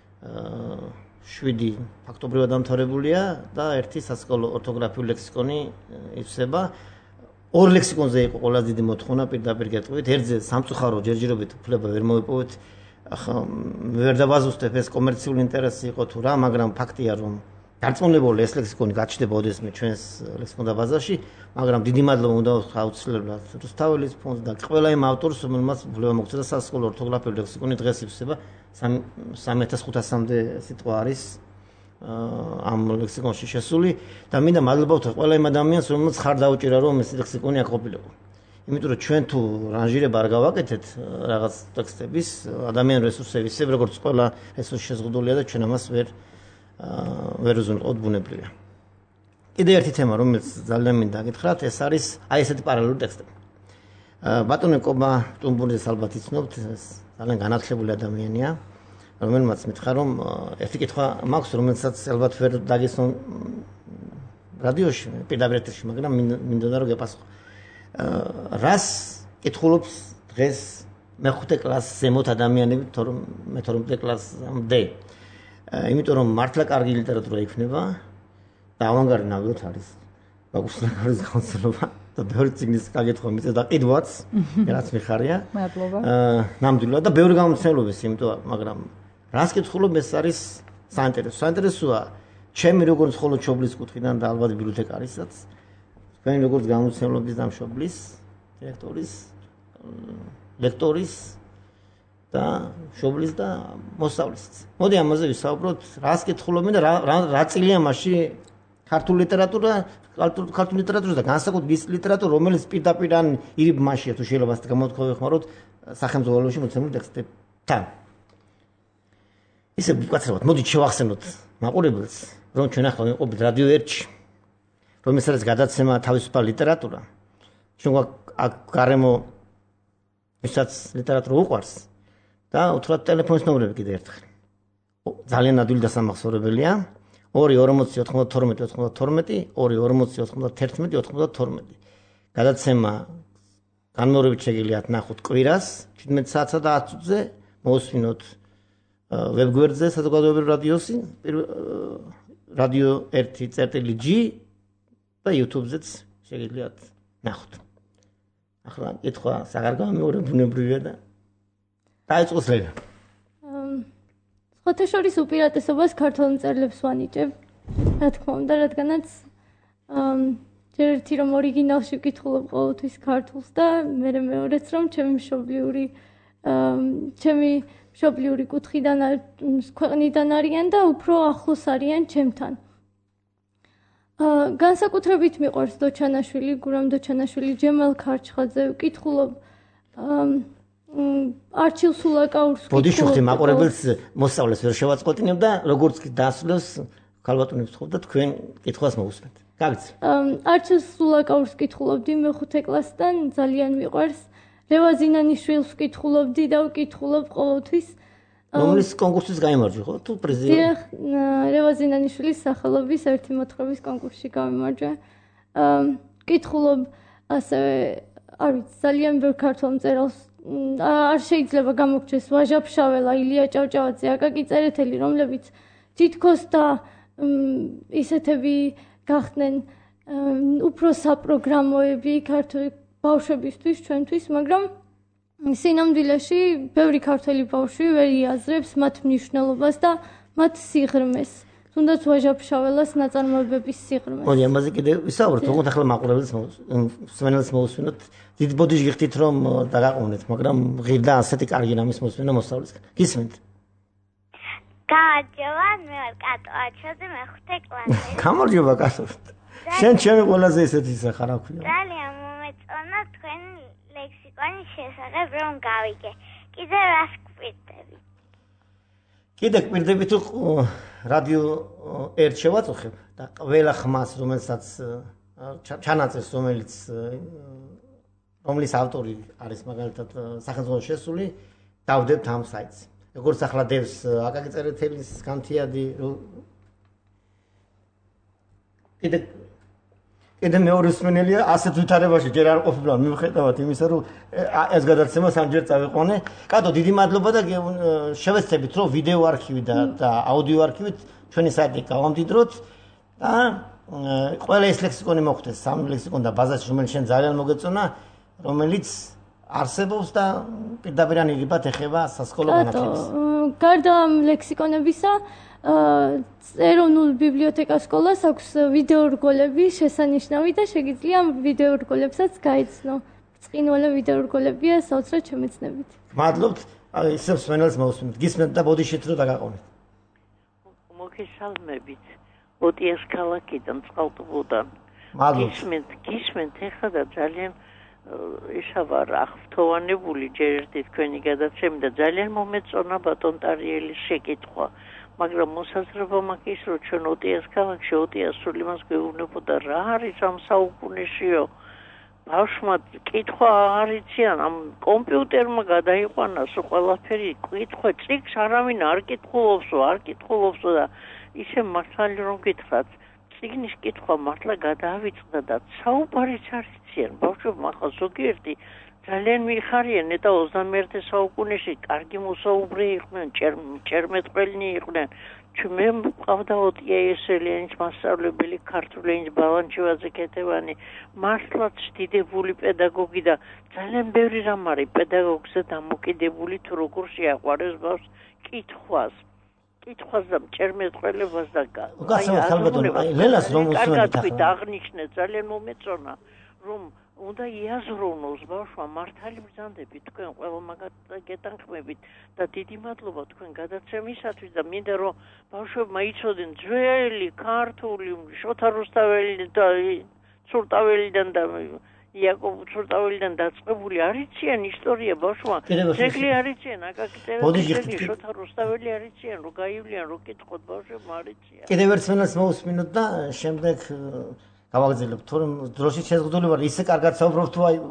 7 ფაქტობრივად დამთავრებულია და 1 სასკოლო ორთოგრაფიული ლექსიკონი იცვლება. 2 ლექსიკონზე იყო ყველაზე დიდი მოთხოვნა პირდაპირ გეტყვით. ერთზე სამწუხარო ჯერჯერობით უფლება ვერ მოვიპოვეთ. ახლა ვერ დავაზუსტებ, ეს კომერციული ინტერესი იყო თუ რა, მაგრამ ფაქტია რომ დარწმუნებული ეს ლექსიკონი გაჩნდება ოდესმე ჩვენს ლექსიკონთა ბაზაში, მაგრამ დიდი მადლობა უნდა აუცილებლად რუსთაველის ფონდს და ყველა იმ ავტორს, რომელმაც უფლება მოგცედა სასკოლო ორთოგრაფიული ლექსიკონი დღეს ივსება 3500-მდე სიტყვა არის ამ ლექსიკონში შესული და მინდა მადლობა ვთქვა ყველა იმ ადამიანს, რომელმაც ხარ დაუჭირა რომ ეს ლექსიკონი აქ ყოფილიყო. იმიტომ რომ ჩვენ თუ რანჟირება არ გავაკეთეთ რაღაც ტექსტების, ადამიანური რესურსები ისე როგორც ყველა რესურსი შეზღუდულია და ჩვენ ამას ვერ უზრუნველყოთ ბუნებრივია. კიდე ერთი თემა, რომელიც ძალიან მინდა გითხრათ, ეს არის აი ესეთი პარალელური ტექსტები. ბატონი კობა ტუმბურიძეს ალბათ იცნობთ, ეს ძალიან განათლებული ადამიანია, რომელმაც მითხრა რომ ერთი კითხვა მაქვს, რომელსაც ალბათ ვერ დაგესვან რადიოში, პირდაპირ ეთერში, მაგრამ მინდოდა რომ გეპასუხო. რას კითხულობს დღეს მე-5 კლასის ზემოთ ადამიანები, თორემ მე-12 კლასამდე? იმიტომ რომ მართლა კარგი ლიტერატურა იქნება და ავანგარდი ნამდვილად არის ბაკუსნაკარის განსხვავება და ბევრი წიგნის გაკითხვა მიწევს და კიდევაც რაც მიხარია. მადლობა. ნამდვილად და ბევრი გამოცემლობის, იმიტომ მაგრამ რას კითხულობ ეს არის საინტერესო. საინტერესოა ჩემი როგორც მხოლოდ შობლის კუთხიდან და ალბათ ბიბლიოთეკარისაც, თქვენი როგორც გამოცემლობის დამშობლის, დირექტორის, ლექტორის და შობლის და მოსწავლისიც. მოდი ამაზე ვისაუბროთ, რას კითხულობენ და რა წილია მასში ქართული ლიტერატურა და განსაკუთრებით ის ლიტერატურა, რომელიც პირდაპირ ან ირიბ მასშია, თუ შეიძლება ასე გამოთქვა ვეხმაროთ სახელმწიფოში მოცემული ტექსტებთან. ისე ვკაცრებთ, მოდით შევახსენოთ მაყურებელს, რომ ჩვენ ახლა ვიყავით რადიო 1-ში, რომელიც არის გადაცემა თავისუფალი ლიტერატურა. ჩვენ აქ გარემო ვისაც ლიტერატურა უყვარს და უთხრათ ტელეფონის ნომრები კიდე ერთხელ. ძალიან ადვილი დასამახსოვრებელია 240-92-92, 240-91-92. გადაცემა განმეორებით შეგიძლიათ ნახოთ კვირას 17 საათსა და 10 წუთზე, მოусმინოთ ვებგვერდზე საზოგადოებრივ რადიოსი რადიო 1.g და YouTube-ზეც შეგიძლიათ ნახოთ. ახლა კითხვა საგარგავ მეორე ბუნებრივია და დაიწყოს ლელა. სხვათა შორის უპირატესობას ქართულ მწერლებს ვანიჭებ. რა თქმა უნდა, რადგანაც ჯერ ერთი რომ ორიგინალში ვკითხულობ ყოველთვის ქართულს და მეორეც რომ ჩემი მშობლიური კუთხიდან ქვეყნიდან არიან და უფრო ახლოს არიან ჩემთან. განსაკუთრებით მიყვარს დოჩანაშვილი, გურამ დოჩანაშვილი, ჯემალ ქარჩხაძე, ვკითხულობ არჩილ სულაკაურს ვკითხულობ. ბოდიშუხტი მაყურებელს მოსწავლეს ვერ შევაწყვეტინებ და როგორც კი დასვლოს ქალბატონებს ხოვდა თქვენ კითხვას მოусმენთ. გაგცი. არჩილ სულაკაურს ვკითხულობდი მე-5 კლასიდან, ძალიან მიყვარს. ლევა ზინანიშვილს ვკითხულობდი და ვკითხულობ ყოველთვის. რომლის კონკურსის გაიმარჯვე ხო? თუ პრიზი? დიახ, ლევა ზინანიშვილის სახელობის ერთი მოთხრობის კონკურსში გამიმარჯვე. ვკითხულობ ასევე, არ ვიცი, ძალიან ბევრ ქართულ მწერალს არ შეიძლება გამოგჩეს ვაჟა ფშაველა, ილია ჭავჭავაძე, აკაკი წერეთელი, რომლებიც თითქოს და ისეთები გახდნენ უფრო საპროგრამოები ქართული ბავშვებისთვის, ჩვენთვის, მაგრამ სინამდვილეში ბევრი ქართველი ბავშვი ვერ იაზრებს მათ მნიშვნელობას და მათ სიღრმეს. თუნდაც ვაჟა ფშაველას ნაწარმოებების სიღრმეს. მოდი ამაზე კიდე ვისაუბროთ, თუმცა ახლა მაყურებელს მსმენელს მოусმინოთ. დიდ ბოდიში გიხდით რომ დაგაყოვნეთ, მაგრამ ღირდა ასეთი კარგი რამის მოსმენა მოსავლისგან. გისმენთ? გამარჯობა, მე ვარ კატო აჩოზე, მე-5 კლასში. გამარჯობა კატო. შენ ჩემი ყველაზე ესეთი სახარ აქვია. ძალიან მომეწონა თქვენი ლექსიკონის შესახებ რომ გავიგე. კიდე რას გვპირდები? კიდე გვპირდები თუ რადიო 1 შევაწუხებ და ყველა ხმას რომელსაც ჩანაწერს რომლის ავტორი არის მაგალითად სახელმწიფო შესული დავდებთ ამ საიტს. როგორც ახლა დევს აკაკი წერეთელის განთიადი კიდე მეორე მსმენელია ასეთ ვითარებაში ჯერ არ ყოფილა მიუხედავად იმისა რომ ეს გადაცემა სამჯერ წავიყვანე. კატო დიდი მადლობა და შევეცდებით რომ ვიდეო არქივი და აუდიო არქივით ჩვენი საიტი გავამდიდროთ და ყველა ეს ლექსიკონი მოხვდეს სამ ლექსიკონ და ბაზაში რომელიც შენ ძალიან მოგეწონა რომელიც არსებობს და პირდაპირ ანიღებად ეხება სასკოლო განათლებას. გარდა ამ ლექსიკონებისა ეროვნულ ბიბლიოთეკას სკოლას აქვს ვიდეო რგოლები შესანიშნავი და შეგიძლია ამ ვიდეო რგოლებსაც გაიცნო. ბრწყინვალე ვიდეო რგოლებია საოცრად შემეცნებით. მადლობთ, ისევ მსმენელს მოусმინეთ. გისმენთ და ბოდიშით რომ დაგაყოვნეთ. მოგესალმებით. ოტიეს ქალაქიდან წყალტუბოდან. გისმენთ ეხლა და ძალიან იშავარ აღფრთოვანებული ჯერ ერთი თქვენი გადაცემა და ძალიან მომეწონა ბატონ ტარიელის შეკითხვა. მაგრამ მოსაზრება მაქვს ის, რომ ჩვენ ოტიეს ქალაქში ოტიას სულ იმას გვეუბნებოდა რა არის ამ საუკუნეშიო ბავშვმა კითხვა არ იციან, ამ კომპიუტერმა გადაიყვანა სულ ყველაფერი, კითხვა წიგნს არავინ არ კითხულობსო და ისე მართალი რომ გითხრათ, წიგნის კითხვა მართლა გადაავიწყდა და საუბარიც არ იციან. ბავშვებმა ახლა ზოგიერთი ძალიან მიხარიან და 21 საუკუნეში კარგი მოსაუბრე იყვნენ, ჭერმეტყველნი იყვნენ. მე მყავდა ოტია ესელიანის მასწავლებელი, ქართული ენის ბალანჩივაძე კეთევანი, მართლაც დიდებული პედაგოგი და ძალიან ბევრი რამ არის პედაგოგზე დამოკიდებული თუ როგორ შეაყვარეს ბავშვს კითხვას და ჭერმეტყველებას და ლელას რომ კარგად აღნიშნე, ძალიან მომეწონა რომ უნდა იაზროვნოს ბავშვმა მართალი ბრძანდებით თქვენ ყველა მაგათ გეტანხმებით და დიდი მადლობა თქვენ გადაცემისათვის და მინდა რომ ბავშვებმა იცოდნენ ძველი ქართული შოთა რუსთაველი და ცურტაველიდან და იაკობ ცურტაველიდან დაწყებული არ იციან ისტორია ბავშვმა ძეგლი არ იციან აკაკი წერეთელი შოთა რუსთაველი არ იციან რომ გაივლიან რომ კითხოთ ბავშვებმა არ იციან კიდევ ერთ სვენელს მოусმინოთ და შემდეგ გავაგზავნებთ თორემ დროში შეზღუდული ვარ ისე კარგად საუბრობ თუ აი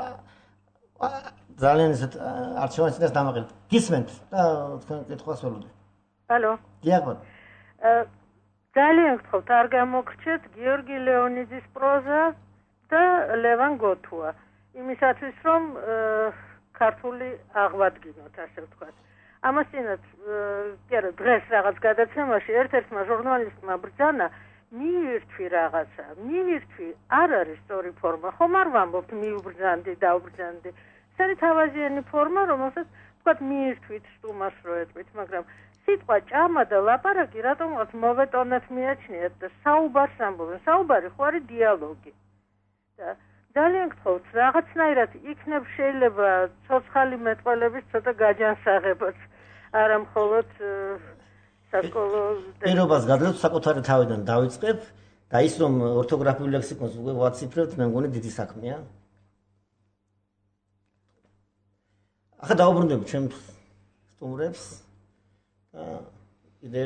ძალიან ისეთ არჩევანს და დამაგერეთ გისმენთ და თქვენ კითხვას ველოდე ალო დიახ ძალიან გთხოვთ არ გამოგრჩეთ გიორგი ლეონიძის პროზა და ლევან გოთუა იმისათვის რომ ქართული აღვადგინოთ ასე ვთქვათ ამასთანავე კი არა დღეს რაღაც გადაცემაში ერთ-ერთმა ჟურნალისტმა ბრძანა მივირთვი რაღაცა, მივირთვი არ არის სწორი ფორმა. ხომ არ ვამბობთ მივბრძანდი, დავბრძანდი. ეს არის თავაზიანი ფორმა, რომელსაც თქვათ მივირთვით სტუმარს რო ეტყვით, მაგრამ სიტყვა ჭამა და ლაპარაკი რატომღაც მოვეტონათ მიაჩნიათ და საუბარს ამბობენ. საუბარი ხო არის დიალოგი. და ძალიან გთხოვთ, რაღაცნაირად იქნებ შეიძლება ცოცხალი მეტყველების ცოტა გაჯანსაღებაც, არა მხოლოდ სასკოლო პირობას გადაძლევთ საკუთარი თავიდან დავიწყებ და ის რომ ორთოგრაფიულ ლექსიკონს უკვე ვაციფრებთ, მე მგონი დიდი საქმეა. ახლა დავუბრუნდები ჩემს სტუმრებს და კიდევ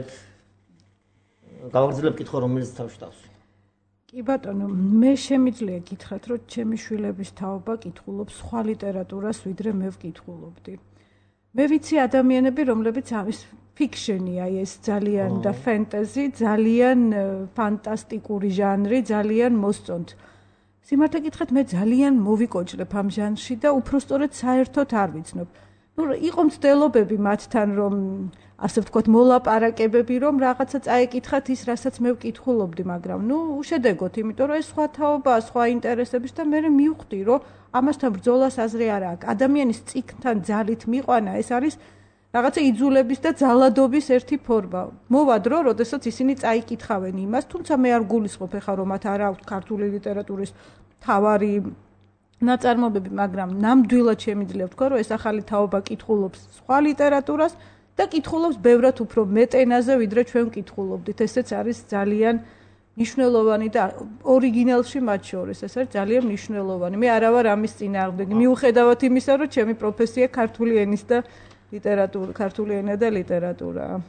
გავაგრძელებ კითხვა, რომელიც თავში დავსვი. კი ბატონო, მე შემიძლია გითხრათ, რომ ჩემი შვილების თაობა კითხულობს სხვა ლიტერატურას, ვიდრე მე ვკითხულობდი. მე ვიცი ადამიანები, რომლებიც ამის ფიქშენია, ეს ძალიან და ფენტეზი, ძალიან ფანტასტიკური ჟანრი, ძალიან მოსწონთ. სიმართლე გითხრათ, მე ძალიან მოვიკოჭლებ ამ ჟანრში და უბრალოდ საერთოდ არ ვიცნობ. იყო მცდელობები მათთან, რომ ასე ვთქვათ, მოლაპარაკებები, რომ რაღაცა წაეკითხათ ის, რასაც მე ვკითხულობდი, მაგრამ უშედეგოთ, იმიტომ რომ ეს სხვა თაობაა, სხვა ინტერესების და მე მივხვდი, რომ ამასთან ბრძოლას აზრი არ აქვს. ადამიანის წიგნთან ძალით მიყვანა, ეს არის რაღაცა იძულების და ძალადობის ერთი ფორმა. მოვა დრო, როდესაც ისინი წაიკითხავენ იმას, თუმცა მე არ გულისხმობ ახლა რომ მათ არ აქვს ქართული ლიტერატურის თავარი ნაწარმოებები, მაგრამ ნამდვილად შემიძლია ვთქვა, რომ ეს ახალი თაობა კითხულობს სხვა ლიტერატურას და კითხულობს ბევრად უფრო მეტ ენაზე, ვიდრე ჩვენ ვკითხულობდით. ესეც არის ძალიან მნიშვნელოვანი და ორიგინალში მათ შორის ეს არის ძალიან მნიშვნელოვანი. მე არა ვარ ამის წინააღმდეგი, მიუხედავად იმისა, რომ ჩემი პროფესია ქართული ენის და ლიტერატურა, ქართული ენა და ლიტერატურაა.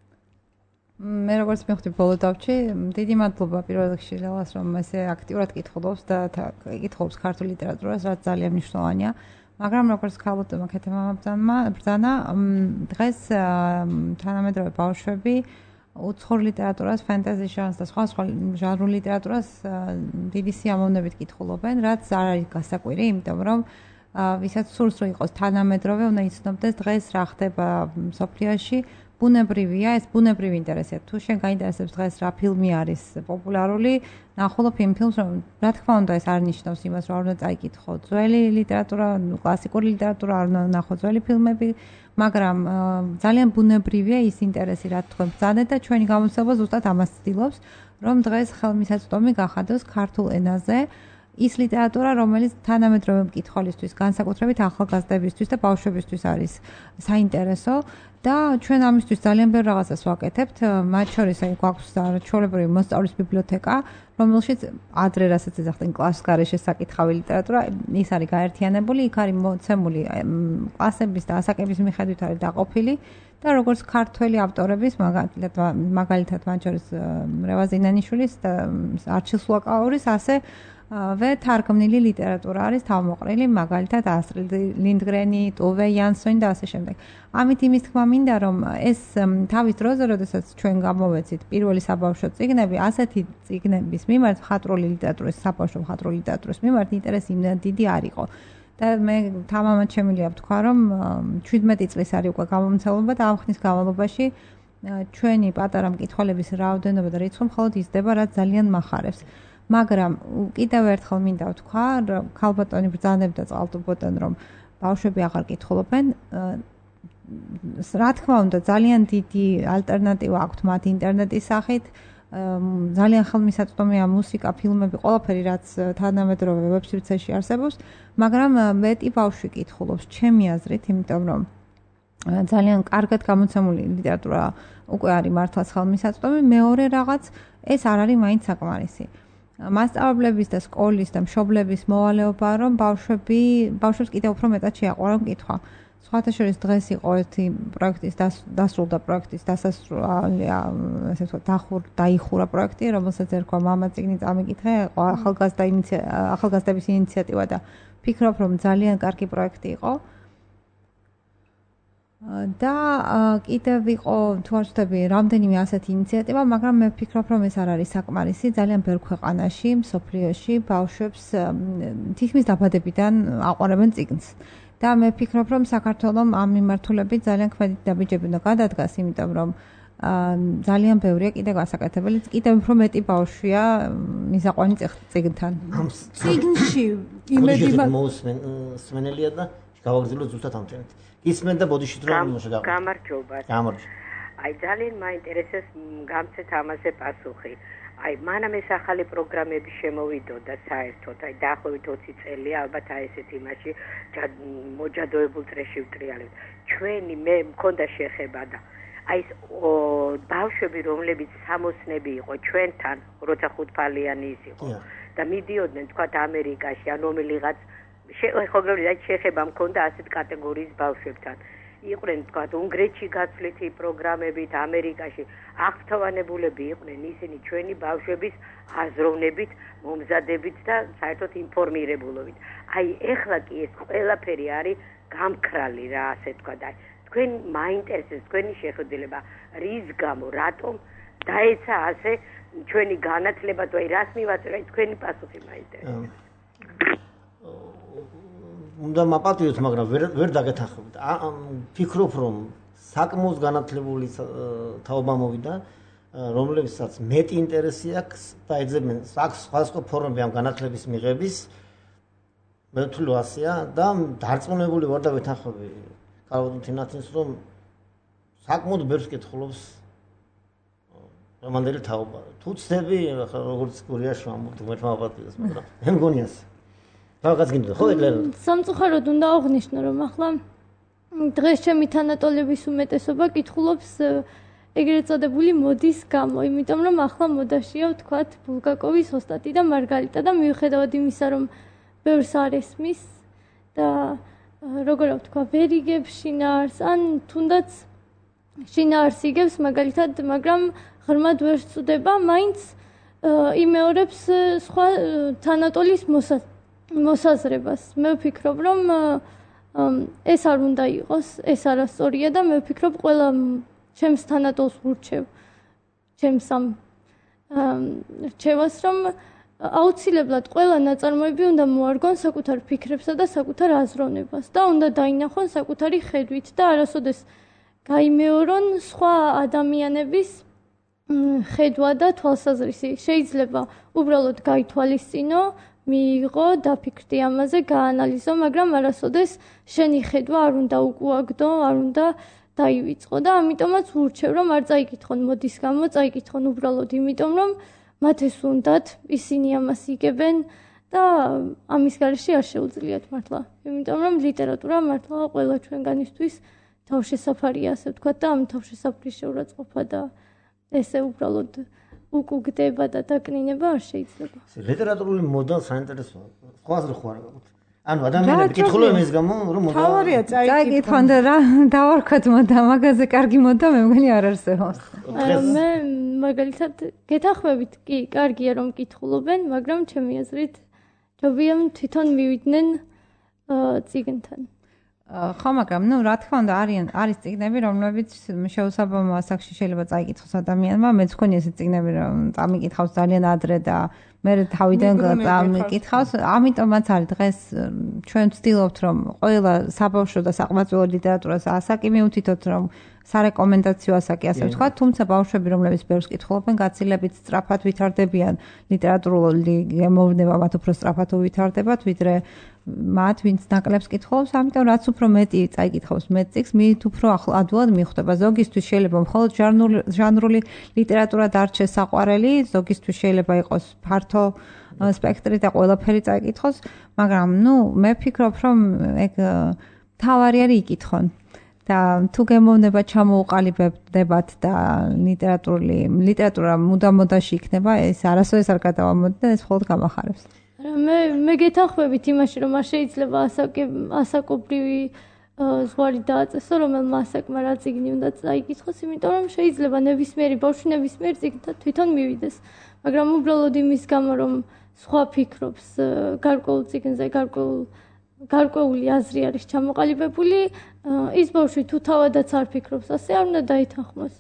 მე როგორც მივხვდი ბოლო დავჭი, დიდი მადლობა პირველ რიგში ლელას, რომ ესე აქტიურად კითხულობს და კითხულობს ქართულ ლიტერატურას, რაც ძალიან მნიშვნელოვანია. მაგრამ როგორც ქალბატონმა ქეთემამბრძანმა ბრძანა, დღეს თანამედროვე ბავშვები უცხოურ ლიტერატურას, ფენტეზი ჟანრს და სხვა ჟანრულ ლიტერატურას დიდი სიამოვნებით კითხულობენ, რაც არ არის გასაკვირი, იმიტომ რომ ვისაც სურს რომ იყოს თანამედროვე, უნდა იცნობდეს დღეს რა ხდება მსოფლიოში. ბუნებრივია, ეს ბუნებრივი ინტერესია. თუ შენ გაინტერესებს დღეს რა ფილმი არის პოპულარული, ნახულობ იმ ფილმს, რომ რა თქმა უნდა ეს არ ნიშნავს იმას, რომ არ უნდა წაიკითხო ძველი ლიტერატურა, კლასიკური ლიტერატურა, არ უნდა ნახო ძველი ფილმები, მაგრამ ძალიან ბუნებრივია ის ინტერესი, რა თქვენ ბრძანეთ და ჩვენი გამოცდილება ზუსტად ამას ცდილობს, რომ დღეს ხელმისაწვდომი გახადოს ქართულ ენაზე. ის ლიტერატურა, რომელიც თანამედროვე მკითხველისთვის, განსაკუთრებით ახალგაზრდებისთვის და ბავშვებისთვის არის საინტერესო და ჩვენ ამისთვის ძალიან ბევრ რაღაცას ვაკეთებთ. მათ შორის გვაქვს ჩვეულებრივი მოსწავლის ბიბლიოთეკა, რომელშიც ადრე რასაც ეძახდნენ კლასის გარეშე საკითხავი ლიტერატურა, ის არის გაერთიანებული, იქ არის მოცემული კლასების და ასაკების მიხედვით არის დაყოფილი და როგორც ქართველი ავტორების, მაგალითად მათ შორის რევაზ ინანიშვილის და არჩილ სულაკაურის, ასე თარგმნილი ლიტერატურა არის თავმოყრილი, მაგალითად ასტრიდ ლინდგრენი, ტოვე იანსონი და ასე შემდეგ. ამით იმის თქმა მინდა, რომ ეს თავის დროზე, როდესაც ჩვენ გამოვეცით პირველი საბავშვო წიგნები, ასეთი წიგნების მიმართ მხატვრული ლიტერატურის, საბავშვო მხატვრული ლიტერატურის მიმართ ინტერესი იმდენად დიდი არ იყო. და მე თამამად შემიძლია ვთქვა, რომ 17 წლის არის უკვე გამომცემლობა და ამ ხნის განმავლობაში ჩვენი პატარა მკითხველების რაოდენობა და რიცხვი მხოლოდ იზრდება, რაც ძალიან მახარებს. მაგრამ კიდევ ერთხელ მინდა ვთქვა, ქალბატონი ბრძანებდა წყალტუბოდან, რომ ბავშვები აღარ კითხულობენ. რა თქმა უნდა, ძალიან დიდი ალტერნატივა აქვთ მათ ინტერნეტის სახით. ძალიან ხელმისაწვდომია მუსიკა, ფილმები, ყველაფერი, რაც თანამედროვე ვებსიტეში არსებობს, მაგრამ მეტი ბავშვი კითხულობს, ჩემი აზრით, იმიტომ რომ ძალიან კარგად გამოცემული ლიტერატურა უკვე არის მართლაც ხელმისაწვდომი. მეორე რაღაც, ეს არ არის მაინც საკმარისი. მასწავლებლების და სკოლის და მშობლების მოვალეობაა, რომ ბავშვებს კიდევ უფრო მეტად შეაყვარონ კითხვა. სხვათა შორის დღეს იყო ერთი პროექტის დასრულდა პროექტის დასასრული, ასე ვთქვათ, დაიხურა პროექტი, რომელსაც ერქვა მამა წიგნი წამიკითხე, ახალგაზრდების ინიციატივა და ფიქრობ, რომ ძალიან კარგი პროექტი იყო. და კიდევ იყო თუ არ ვთქვი, რამდენიმე ასეთი ინიციატივა, მაგრამ მე ვფიქრობ, რომ ეს არ არის საკმარისი. ძალიან ბევრ ქვეყანაში, მსოფლიოში ბავშვებს თითქმის დაბადებიდან აყვარებენ წიგნს. და მე ვფიქრობ, რომ საქართველოს ამ მიმართულებით ძალიან ქმედით დაბიჯები უნდა გადადგას, იმიტომ რომ ძალიან ბევრია კიდევ გასაკეთებელი, კიდევ უფრო მეტი ბავშვია მიზაყვანი წიგნთან. წიგნში იმედი მოსმენელია და გავაგრძელოთ ზუსტად ამ თემით. გისმენ და ბოდიშით რომ გამარჯობა. აი ძალიან მაინტერესებს გამცეთ ამაზე პასუხი. აი მანამ ეს ახალი პროგრამები შემოვიდოდა საერთოდ, აი დაახლოებით 20 წელია, ალბათ აი ესეთ იმაში მოჯადოებულ წრეში ვტრიალებთ. ჩვენი მე მქონდა შეხება და აი ეს ბავშვები, რომლებიც სამოცნები იყო ჩვენთან, როცა ხუთფალიანი ის იყო და მიდიოდნენ თქვათ ამერიკაში, ან რომელიღაც ხოგროვით შეხება მქონდა ასეთ კატეგორიის ბავშვებთან. იყვნენ თქვათ უნგრეთში გაცვლითი პროგრამებით, ამერიკაში აღფრთოვანებულები იყვნენ ისინი ჩვენი ბავშვების აზროვნებით, მომზადებით და საერთოდ ინფორმირებულობით. აი ეხლა კი ეს ყველაფერი არის გამქრალი რა, ასე თქვათ. აი თქვენ მაინტერესებს თქვენი შეხედულება, რის გამო, რატომ დაეცა ასე ჩვენი განათლება, თუ აი რას მივაწევ, აი თქვენი პასუხი მაინტერესებს. უნდა მაპატიოთ, მაგრამ ვერ დაგეთანხმებით. ფიქრობ, რომ საკმაოდ განათლებული თაობა მოვიდა, რომლებსაც მეტი ინტერესი აქვს და ეძებენ სხვადასხვა ფორმები ამ განათლების მიღების. მე ვთვლი ასეა და დარწმუნებული ვარ და ვეთანხმები კალვადონ თინათინს, რომ საკმაოდ ბევრს კითხულობს რომანდელი თაობა. თუ ცდები, ახლა როგორც გურიაში ვამბობთ, მე მაპატიოს, მაგრამ მე მგონია ასე. რაღაც გინდა ხო ეკლერა სამწუხაროდ უნდა აღვნიშნო რომ ახლა დღეს ჩემი თანატოლების უმეტესობა კითხულობს ეგრეთ წოდებული მოდის გამო, იმიტომ რომ ახლა მოდაშია ვთქვათ ბულგაკოვის ოსტატი და მარგარიტა და მიუხედავად იმისა რომ ბევრს არ ესმის და როგორ ვთქვა ვერ იგებს შინაარს ან თუნდაც შინაარს იგებს მაგალითად, მაგრამ ღრმად ვერ სწუდება, მაინც იმეორებს სხვა თანატოლის მოსაზრებას. მე ვფიქრობ, რომ ეს არ უნდა იყოს, ეს არასწორია და მე ვფიქრობ, ყველა ჩემს თანატოლს ვურჩევ, ჩემს ამ რჩევას, რომ აუცილებლად ყველა ნაწარმოები უნდა მოარგონ საკუთარ ფიქრებსა და საკუთარ აზროვნებას და უნდა დაინახონ საკუთარი ხედვით და არასოდეს გაიმეორონ სხვა ადამიანების ხედვა და თვალსაზრისი. შეიძლება უბრალოდ გაითვალისწინო, მიიღო, დაფიქრდი ამაზე, გაანალიზო, მაგრამ არასოდეს შენი ხედვა არ უნდა უკუაგდო, არ უნდა დაივიწყო და ამიტომაც ვურჩევ, რომ არ წაიკითხონ მოდის გამო, წაიკითხონ უბრალოდ იმიტომ, რომ მათ ეს უნდათ, ისინი ამას იგებენ და ამის გარეშე არ შეუძლიათ მართლა. იმიტომ რომ ლიტერატურა მართლა ყველა ჩვენგანისთვის თავშესაფარია, ასე ვთქვათ და ამ თავშესაფრის შეურაცხყოფა და ესე უბრალოდ უკუგდება და დაკნინება არ შეიძლება. ლიტერატურული მოდა საინტერესოა. სხვა აზრი ხო არ გაგვთ? ანუ ადამიანები კითხულობენ ეს გამო, რომ მოდა თავარია წაიკითხონ და რა დავარქვათ მოდა, მაგაზე კარგი მოდა მე მგონი არ არსებობს. მე მაგალითად გეთანხმებით, კი, კარგია რომ კითხულობენ, მაგრამ ჩემი აზრით ჯობია თვითონ მივიდნენ წიგნთან. ხო, მაგრამ რა თქმა უნდა არის წიგნები, რომლებიც შეუსაბამო ასაკში შეიძლება წაიკითხოს ადამიანმა. მეც მქონია ესეთი წიგნები, რომ წამიკითხავს ძალიან ადრე და მე თავიდან წამიკითხავს. ამიტომაც არის დღეს ჩვენ ვცდილობთ, რომ ყველა საბავშვო და საყმაწვილო ლიტერატურას ასაკი მივთითოთ, რომ სარეკომენდაციო ასაკი ასე ვთქვათ, თუმცა ბავშვები, რომლებიც ბევრს კითხულობენ, გაცილებით სწრაფად ვითარდებიან ლიტერატურული გემოვნება, მათ უფრო სწრაფად ვითარდებათ, ვიდრე მათ, ვინც ნაკლებს კითხულობს, ამიტომ რაც უფრო მეტი წაიკითხავს მეტ წიგნს, მით უფრო ადვილად მიხვდება. ზოგისთვის შეიძლება მხოლოდ ჟანრული ლიტერატურა დარჩეს საყვარელი, ზოგისთვის შეიძლება იყოს ფართო სპექტრი და ყველაფერი წაიკითხოს, მაგრამ მე ვფიქრობ, რომ ეგ თავარი არის იკითხონ. და თუ გემოვნება ჩამოუყალიბებდებათ და ლიტერატურა მუდამ-მოდაში იქნება, ეს არასოდეს არ გადავამოდი და ეს მხოლოდ გამახარებს. მე გეთანხმებით იმაში, რომ არ შეიძლება ასაკობრივი ზღვარი დააწესო, რომელმა ასაკმა რა წიგნი უნდა წაიკითხოს, იმიტომ რომ შეიძლება ნებისმიერი ბავშვი ნებისმიერ წიგნთან თვითონ მივიდეს, მაგრამ უბრალოდ იმის გამო, რომ სხვა ფიქრობს გარკვეულ წიგნზე, გარკვეული აზრი არის ჩამოყალიბებული, ის ბავშვი თუ თავადაც არ ფიქრობს, ასე არ უნდა დაითანხმოს.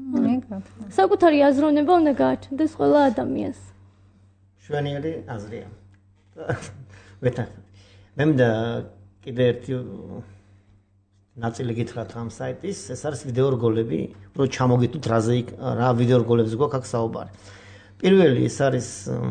საკუთარი აზროვნება უნდა გააჩნდეს ყველა ადამიანს. შვენიერი აზრია. ვეთანხმები. მე მინდა კიდე ერთი ნაწილი გითხრათ ამ საიტის, ეს არის ვიდეო რგოლები, უფრო ჩამოგიტვით რა ვიდეო რგოლებს გვაქვს აქ საუბარი. პირველი ეს არის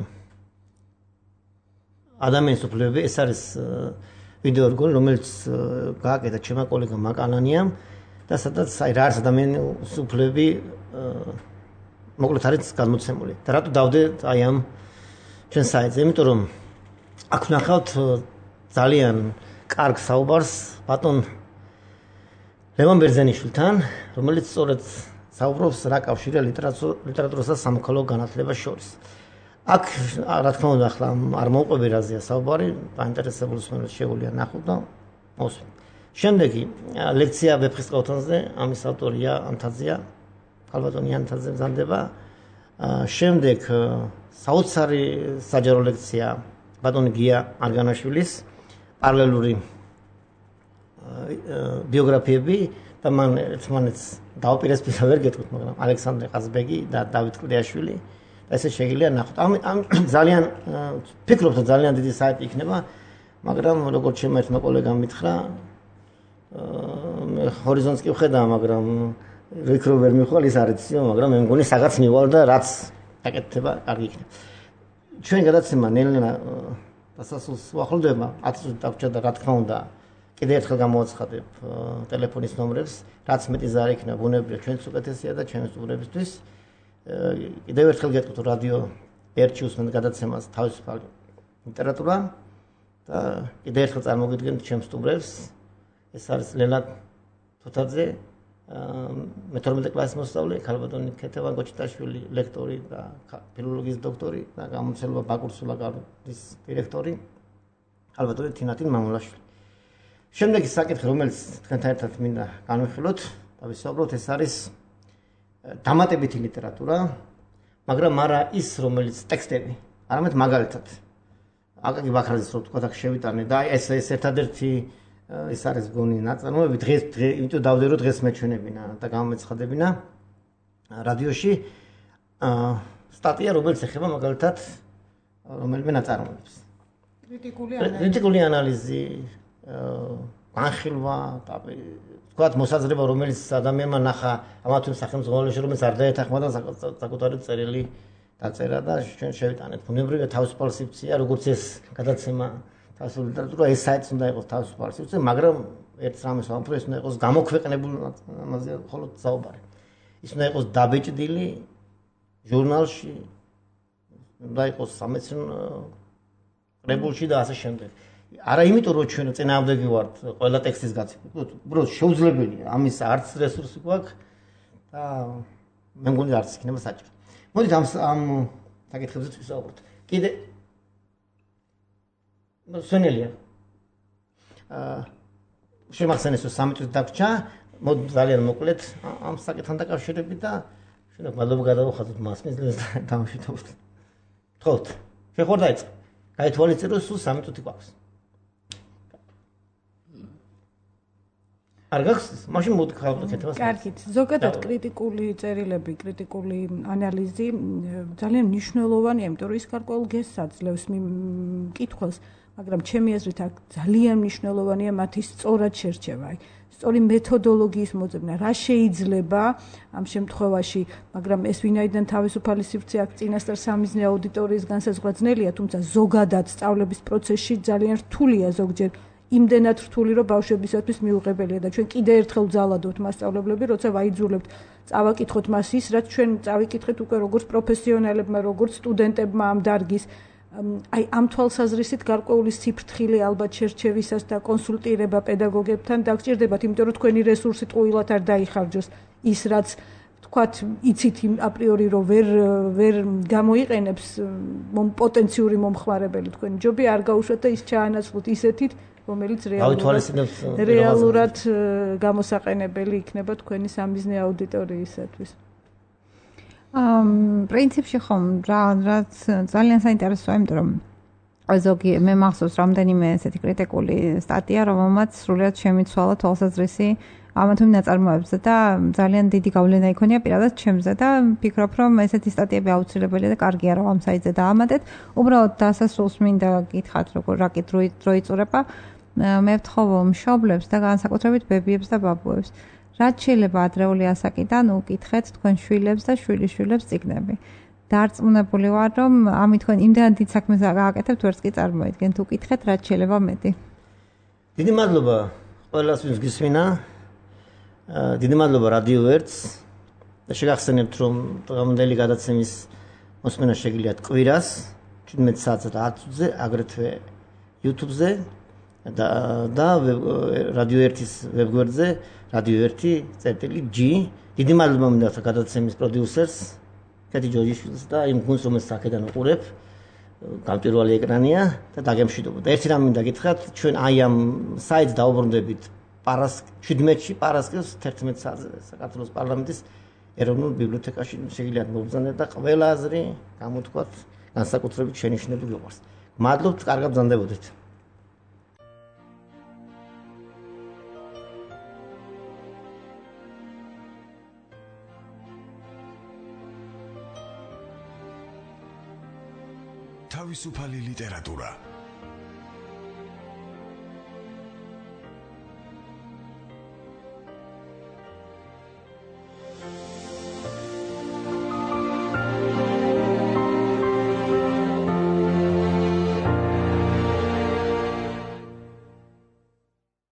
ადამიანის უფლებები, ეს არის ვიდეო რგოლი, რომელიც გააკეთა ჩემმა კოლეგამ მაკალანიამ და სადაც რა არის ადამიანის უფლებები მოკლედ არის გადმოცემული. და რატო დავდეთ ამ ჩვენ საიტზე? იმიტომ რომ აქ ვნახავთ ძალიან კარგ საუბარს ბატონ ლევან ბერძენიშვილთან, რომელიც სწორედ საუბრობს რა კავშირია ლიტერატურასა და სამოქალაქო განათლებას შორის. აქ რა თქმა უნდა ახლა არ მოვყვები რაზეა საუბარი, დაინტერესებულს შეგვიძლია ნახოთ და მოსვით. შემდეგი ლექცია ვეფხისტყაოსანზე, ამის ავტორია ანთაძეა, ქალბატონი ანთაძე მზადდება. შემდეგ საოცარი საჯარო ლექცია ბატონი გია არგანაშვილის პარალელური ბიოგრაფიები და მან ერთმანეთს დაუპირისპირდა ვერ გეტყვით, მაგრამ ალექსანდრე ყაზბეგი და დავით კლდიაშვილი და ესე შეგიძლია ნახოთ. ამ ძალიან ფიქრობ რომ ძალიან დიდი საიტი იქნება, მაგრამ როგორც ჩემმა ერთმა კოლეგამ მითხრა, ჰორიზონტს კი ვხედა, მაგრამ რიქრო ვერ მიხვალ ის არიციო, მაგრამ მე მგონი რაღაც მივალ და რაც აკეთება კარგი იქნება. ჩვენ გადაცემა ნელ-ნელა დასასრულს ვახლოვდება, 10 წუთი დაგვრჩა და რა თქმა უნდა კიდევ ერთხელ გამოვაცხადებ ტელეფონის ნომრებს, რაც მეტი ზარი იქნება, ბუნებრივია ჩვენც უკეთესია და ჩემს სტუმრებისთვის. კიდევ ერთხელ გეტყვით რადიო 1-ში უსმენთ გადაცემას თავისუფალი ლიტერატურა და კიდევ ერთხელ წარმოგიდგენთ ჩემს სტუმრებს. ეს არის ლელა თოთაძე, მე-12 კლასის მოსწავლე, ქალბატონი ქეთევან გოჩიტაშვილი, ლექტორი და ფილოლოგიის დოქტორი და გამომცემლობა ბაკურსულა გავრდის დირექტორი, ქალბატონი თინათინ მამულაშვილი. შემდეგი საკითხი, რომელიც თქვენთან ერთად მინდა განვიხილოთ და ვისაუბროთ, ეს არის დამატებითი ლიტერატურა, მაგრამ არა ის, რომელიც ტექსტები, არამედ მაგალითად აკაკი ბაქრაძის რო თქვა აქ შევიტანე და ეს ერთადერთი ეს არის გონი ნაწარმოები დღეს იმიტომ დავდე რომ დღეს მეჩვენებინა და გამომეცხადებინა რადიოში სტატია რომელიც ეხება მაგალითად რომელიმე ნაწარმოებს კრიტიკული ანალიზი განხილვა და თქვათ მოსაზრება რომელიც ადამიანმა ნახა ამა თუ იმ სახელმწიფოში რომელიც არ დაეთანხმება საკუთარი წერილი დაწერა და ჩვენ შევიტანეთ ბუნებრივია თავისუფალი სივრცეა როგორც ეს გადაცემა თავისუფალი ლიტერატურა ეს საიტს უნდა იყოს თავისუფალი სივრცე მაგრამ ერთ რამეს ვამბობ ეს უნდა იყოს გამოქვეყნებული ამაზე მხოლოდ საუბარი ის უნდა იყოს დაბეჭდილი ჟურნალში უნდა იყოს სამეცნიერო კრებულში და ასე შემდეგ არა იმიტომ რომ ჩვენ წინააღმდეგი ვართ ყველა ტექსტის გაცემა უბრალოდ შეუძლებელია ამის არც რესურსი გვაქვს და მე მგონი არც იქნება საჭირო მოდით ამ საკითხებზე ვისაუბროთ კიდე სვენელია შემახსენეს რომ 3 წუთი დაგვრჩა მოდი ძალიან მოკლედ ამ საკითხთან დაკავშირებით და შენახ მადლობა გადავხადოთ მასმის დამშვიდობთ თხოვთ შეხوار დაიწყე გაითვალისწინო სულ 3 წუთი გვაქვს არ გახსოვს? მაშინ მოდი გავაკეთებ. კარგით. ზოგადად კრიტიკული წერილები, კრიტიკული ანალიზი ძალიან მნიშვნელოვანია, იმიტომ რომ ის გარკვეულ გესს აძლევს მკითხველს, მაგრამ ჩემი აზრით აქ ძალიან მნიშვნელოვანია მათი სწორად შერჩევა. სწორი მეთოდოლოგიის მოძებნა, რა შეიძლება ამ შემთხვევაში, მაგრამ ეს ვინაიდან თავისუფალი სივრცე აქ წინასწარ სამიზნე აუდიტორიის განსაზღვრა ძნელია, თუმცა ზოგადად სწავლების პროცესში ძალიან რთულია ზოგჯერ იმდენად რთული რომ ბავშვებისათვის მიუღებელია და ჩვენ კიდე ერთხელ ვძალადოთ მასწავლებლები, როცა ვაიძულებთ წავაკითხოთ მას ის, რაც ჩვენ წავიკითხეთ უკვე როგორც პროფესიონალებმა, როგორც სტუდენტებმა ამ დარგის. აი ამ თვალსაზრისით გარკვეული სიფრთხილე ალბათ შერჩევისას და კონსულტირება პედაგოგებთან დაგჭირდებათ, იმიტომ რომ თქვენი რესურსი ტყუილად არ დაიხარჯოს ის, რაც თქვათ, იცით აპრიორი რომ ვერ გამოიყენებს პოტენციური მომხმარებელი თქვენი ჯობი არ გაუშვათ და ის ჩაანაცვლოთ ისეთით რომელიც რეალურად გამოსაყენებელი იქნება თქვენი სამიზნე აუდიტორიისათვის. პრინციპში ხომ რაც ძალიან საინტერესოა, იმიტომ რომ ზოგი მე მახსოვს რამდენიმე ესეთი კრიტიკული სტატია, რომელმაც სრულიად შემიცვალა თვალსაზრისი ამა თუ იმ ნაწარმოებზე და ძალიან დიდი გავლენა იქონია პირადად ჩემზე და ვფიქრობ, რომ ესეთი სტატიები აუცილებელია და კარგია რომ ამ საიტზე დაამატეთ. უბრალოდ დასასრულს მინდა გითხრათ, როგორ რა კითხვა იწურება. მე ვთხოვ მშობლებს და განსაკუთრებით ბებიებს და ბაბუებს, რაც შეიძლება ადრეული ასაკიდან უკითხეთ თქვენ შვილებს და შვილიშვილებს წიგნები. დარწმუნებული ვარ, რომ ამით თქვენ იმდან დიდ საქმეს გააკეთებთ, ვერც კი წარმოიდგენთ, უკითხეთ რაც შეიძლება მეტი. დიდი მადლობა ყველას, ვინც გისმინა. დიდი მადლობა რადიო 1-ს. და შეგახსენებთ, რომ დღევანდელი გადაცემის მოსმენა შეგიძლიათ კვირას 17 საათსა და 10 წუთზე, აგრეთვე YouTube-ზე და რადიო 1-ის ვებგვერდზე რადიო 1.g. დიდი მადლობა მინდა გადაცემის პროდიუსერს კეთი ჯოჯიშვილს და იმ გუნდს, რომელსაც აქედან უყურებ. გამჭვირვალე ეკრანია და დაგემშვიდობოთ. ერთი რამ მინდა გითხრათ, ჩვენ აი ამ საიტს დაუბრუნდებით 17-ში პარასკევს 11 საათზე საქართველოს პარლამენტის ეროვნულ ბიბლიოთეკაში შეგიძლიათ მოგბრძანოთ და ყველა აზრი გამოთქვათ, განსაკუთრებით შენიშვნები გვიყვარს. მადლობთ, კარგად ბრძანდებოდეთ. თავისუფალი ლიტერატურა